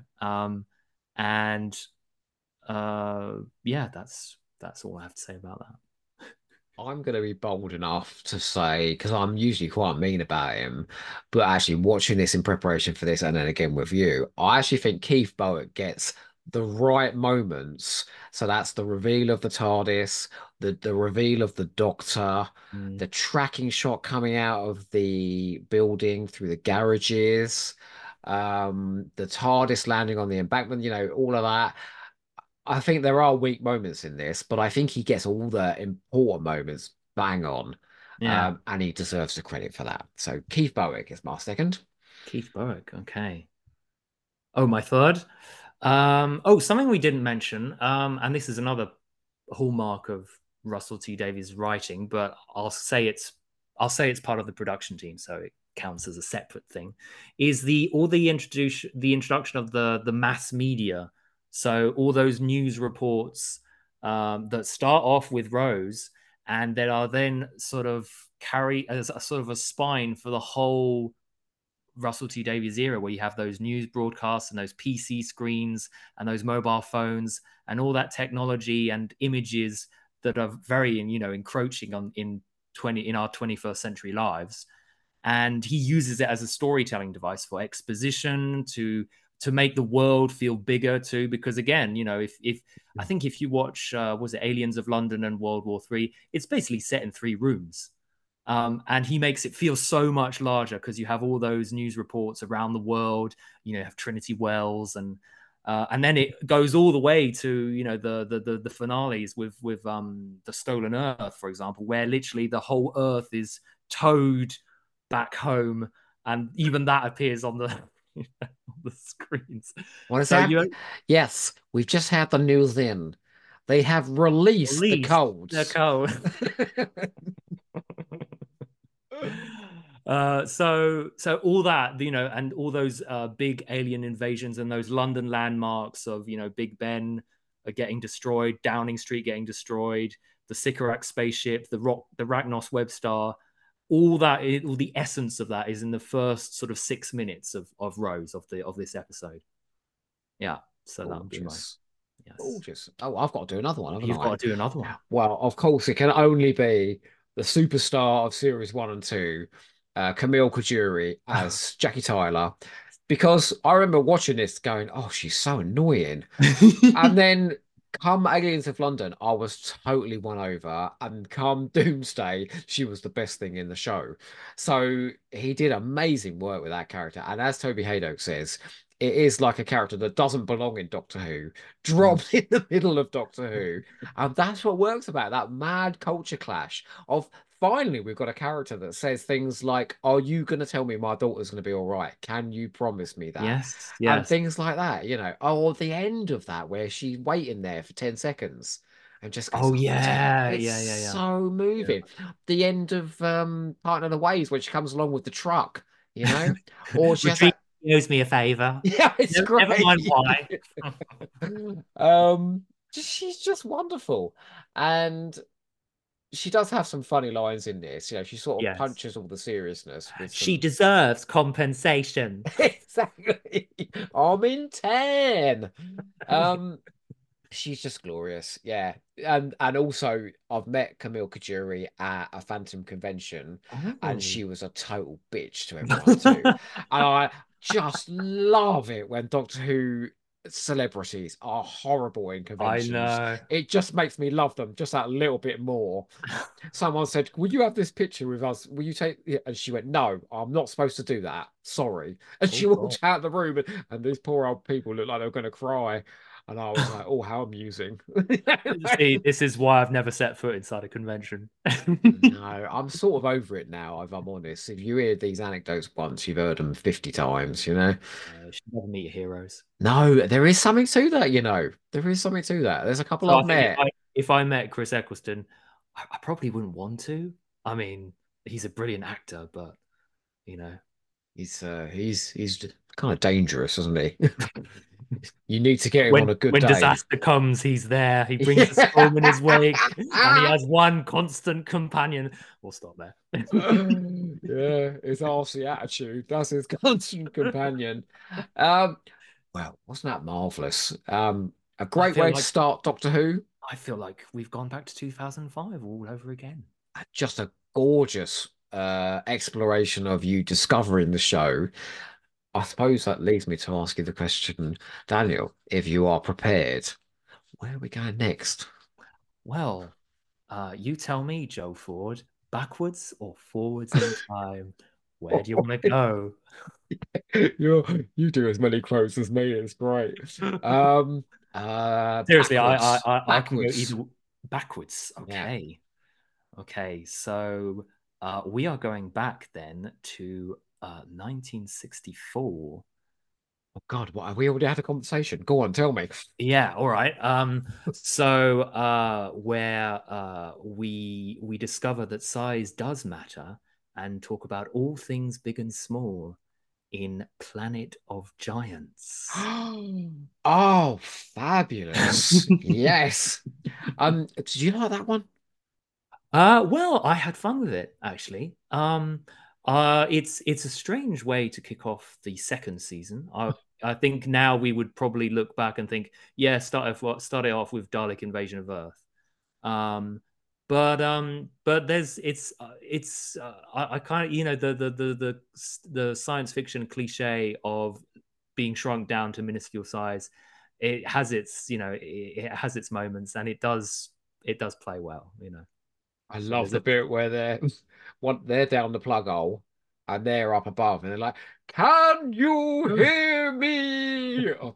and yeah, that's all I have to say about that. I'm going to be bold enough to say, because I'm usually quite mean about him, but actually watching this in preparation for this and then again with you, I actually think Keith Bowick gets the right moments. So that's the reveal of the TARDIS, the reveal of the Doctor, Mm. the tracking shot coming out of the building through the garages, the TARDIS landing on the embankment, all of that. I think there are weak moments in this, but I think he gets all the important moments bang on. Yeah, And he deserves the credit for that. So Keith Bowick is my second. Keith Burke. Okay. Oh, my third. Something we didn't mention, and this is another hallmark of Russell T Davies' writing, but I'll say it's part of the production team, so it counts as a separate thing. Is the introduction of the mass media. So all those news reports that start off with Rose and that are then sort of carry as a sort of a spine for the whole Russell T Davies era, where you have those news broadcasts and those PC screens and those mobile phones and all that technology and images that are very, encroaching on in our 21st century lives. And he uses it as a storytelling device for exposition to make the world feel bigger too. Because again, if I think if you watch was it Aliens of London and World War III, it's basically set in 3 rooms. And he makes it feel so much larger because you have all those news reports around the world. You have Trinity Wells and And then it goes all the way to, you know, the finales with the Stolen Earth, for example, where literally the whole Earth is towed back home, and even that appears on the on the screens. What is So that? you Yes, we've just had the news in. They have released the release the codes. code. So all that, you know, and all those big alien invasions and those London landmarks of, you know, Big Ben are getting destroyed, Downing Street getting destroyed, the Sycorax spaceship, the Ragnos Web Star, all that, all the essence of that is in the first sort of 6 minutes of Rose of this episode. Yeah, so that would be mine. Gorgeous. Yes, Gorgeous. Oh, I've got to do another one, haven't you've I? got to do another one. Well, of course, it can only be the superstar of series 1 and 2, Camille Kajuri as Jackie Tyler, because I remember watching this going, "Oh, she's so annoying," and then come Aliens of London, I was totally won over, and come Doomsday, she was the best thing in the show. So he did amazing work with that character, and as Toby Hadoke says, it is like a character that doesn't belong in Doctor Who, dropped in the middle of Doctor Who. And that's what works about that mad culture clash of finally we've got a character that says things like, "Are you going to tell me my daughter's going to be all right? Can you promise me that?" Yes, And yes. things like that, you know. Oh, the end of that where she's waiting there for 10 seconds and just goes, Oh "Oh, yeah, it's yeah, yeah, yeah. so moving." The end of Partner of the Ways when she comes along with the truck, you know, or she has Retreat that. owes me a favor. Yeah, it's Never mind great. why. Um, she's just wonderful. And she does have some funny lines in this. You know, she sort of Yes. punches all the seriousness with She some. deserves compensation. Exactly. I'm in 10. Um, she's just glorious. Yeah. And also I've met Camille Kajuri at a Phantom convention, and Oh. she was a total bitch to everyone too. And I just love it when Doctor Who celebrities are horrible in I conventions. know. It just makes me love them just that little bit more. Someone said, "Will you have this picture with us? Will you take?" Yeah. And she went, "No, I'm not supposed to do that. Sorry." And Oh she God. walked out the room, and these poor old people looked like they were going to cry. And I was like, "Oh, how amusing." See, this is why I've never set foot inside a convention. No, I'm sort of over it now, if I'm honest. If you hear these anecdotes once, you've heard them 50 times, you know? You should never meet your heroes. No, there is something to that, you know. There is something to that. There's a couple So I I've think met. if I met Chris Eccleston, I probably wouldn't want to. I mean, he's a brilliant actor, but you know. He's kind of dangerous, isn't he? You need to get him on when a good when day. disaster comes, he's there. He brings the Yeah. storm in his wake, and he has one constant companion. We'll stop there. Yeah, his arsey attitude. That's his constant companion. Um, well, wasn't that marvelous? A I great feel way to like start Doctor Who. I feel like we've gone back to 2005 all over again. Just a gorgeous exploration of you discovering the show. I suppose that leads me to ask you the question, Daniel, if you are prepared, where are we going next? Well, you tell me, Joe Ford, backwards or forwards in time? Where do you want to go? You do as many quotes as me. It's great. Um, Seriously, backwards, I can go backwards. either backwards. Yeah. Okay. Okay. So we are going back then to 1964. Oh God, what have we already had a conversation? Go on, tell me. Yeah, all right. So where we discover that size does matter and talk about all things big and small in Planet of Giants. Oh, fabulous. Yes. Did you like that one? Well, I had fun with it actually. It's a strange way to kick off the second season. I think now we would probably look back and think, yeah, start it off with Dalek Invasion of Earth. Um, but there's I kind of, you know, the science fiction cliche of being shrunk down to minuscule size. It has its, you know, it has its moments, and it does play well, you know. I So love there's the a bit where they're down the plug hole and they're up above and they're like, "Can you hear me?" Oh,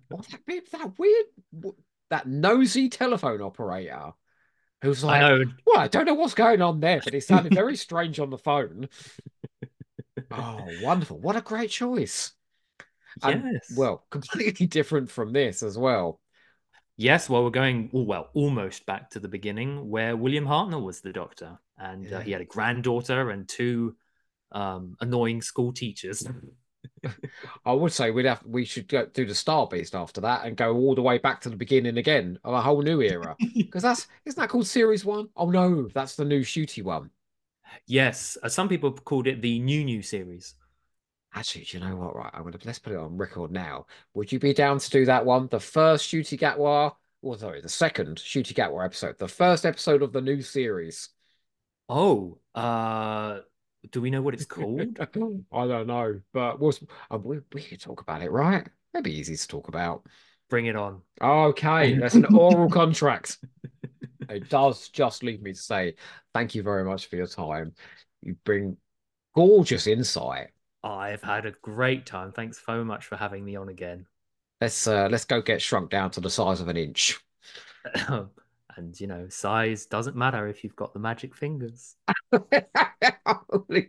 that weird, that nosy telephone operator who's I like, know. well, I don't know what's going on there, but it sounded very strange on the phone. Oh, wonderful. What a great choice. And Yes. well, completely different from this as well. Yes, well, we're going, oh, well, almost back to the beginning where William Hartnell was the doctor, and he Yeah. had a granddaughter and two annoying school teachers. I would say we should go do the Star Beast after that and go all the way back to the beginning again of a whole new era. Because that's isn't that called Series 1? Oh no, that's the new shooty one. Yes, some people called it the New series. Actually, do you know what? Right, let's put it on record now. Would you be down to do that one? The first Shooty Gatwa, or sorry, the second Shooty Gatwa episode, the first episode of the new series. Oh, do we know what it's called? I don't know, but we could talk about it, right? That'd be easy to talk about. Bring it on. Okay, that's an oral contract. It does just leave me to say thank you very much for your time. You bring gorgeous insight. I've had a great time. Thanks so much for having me on again. Let's go get shrunk down to the size of an inch. And size doesn't matter if you've got the magic fingers. Holy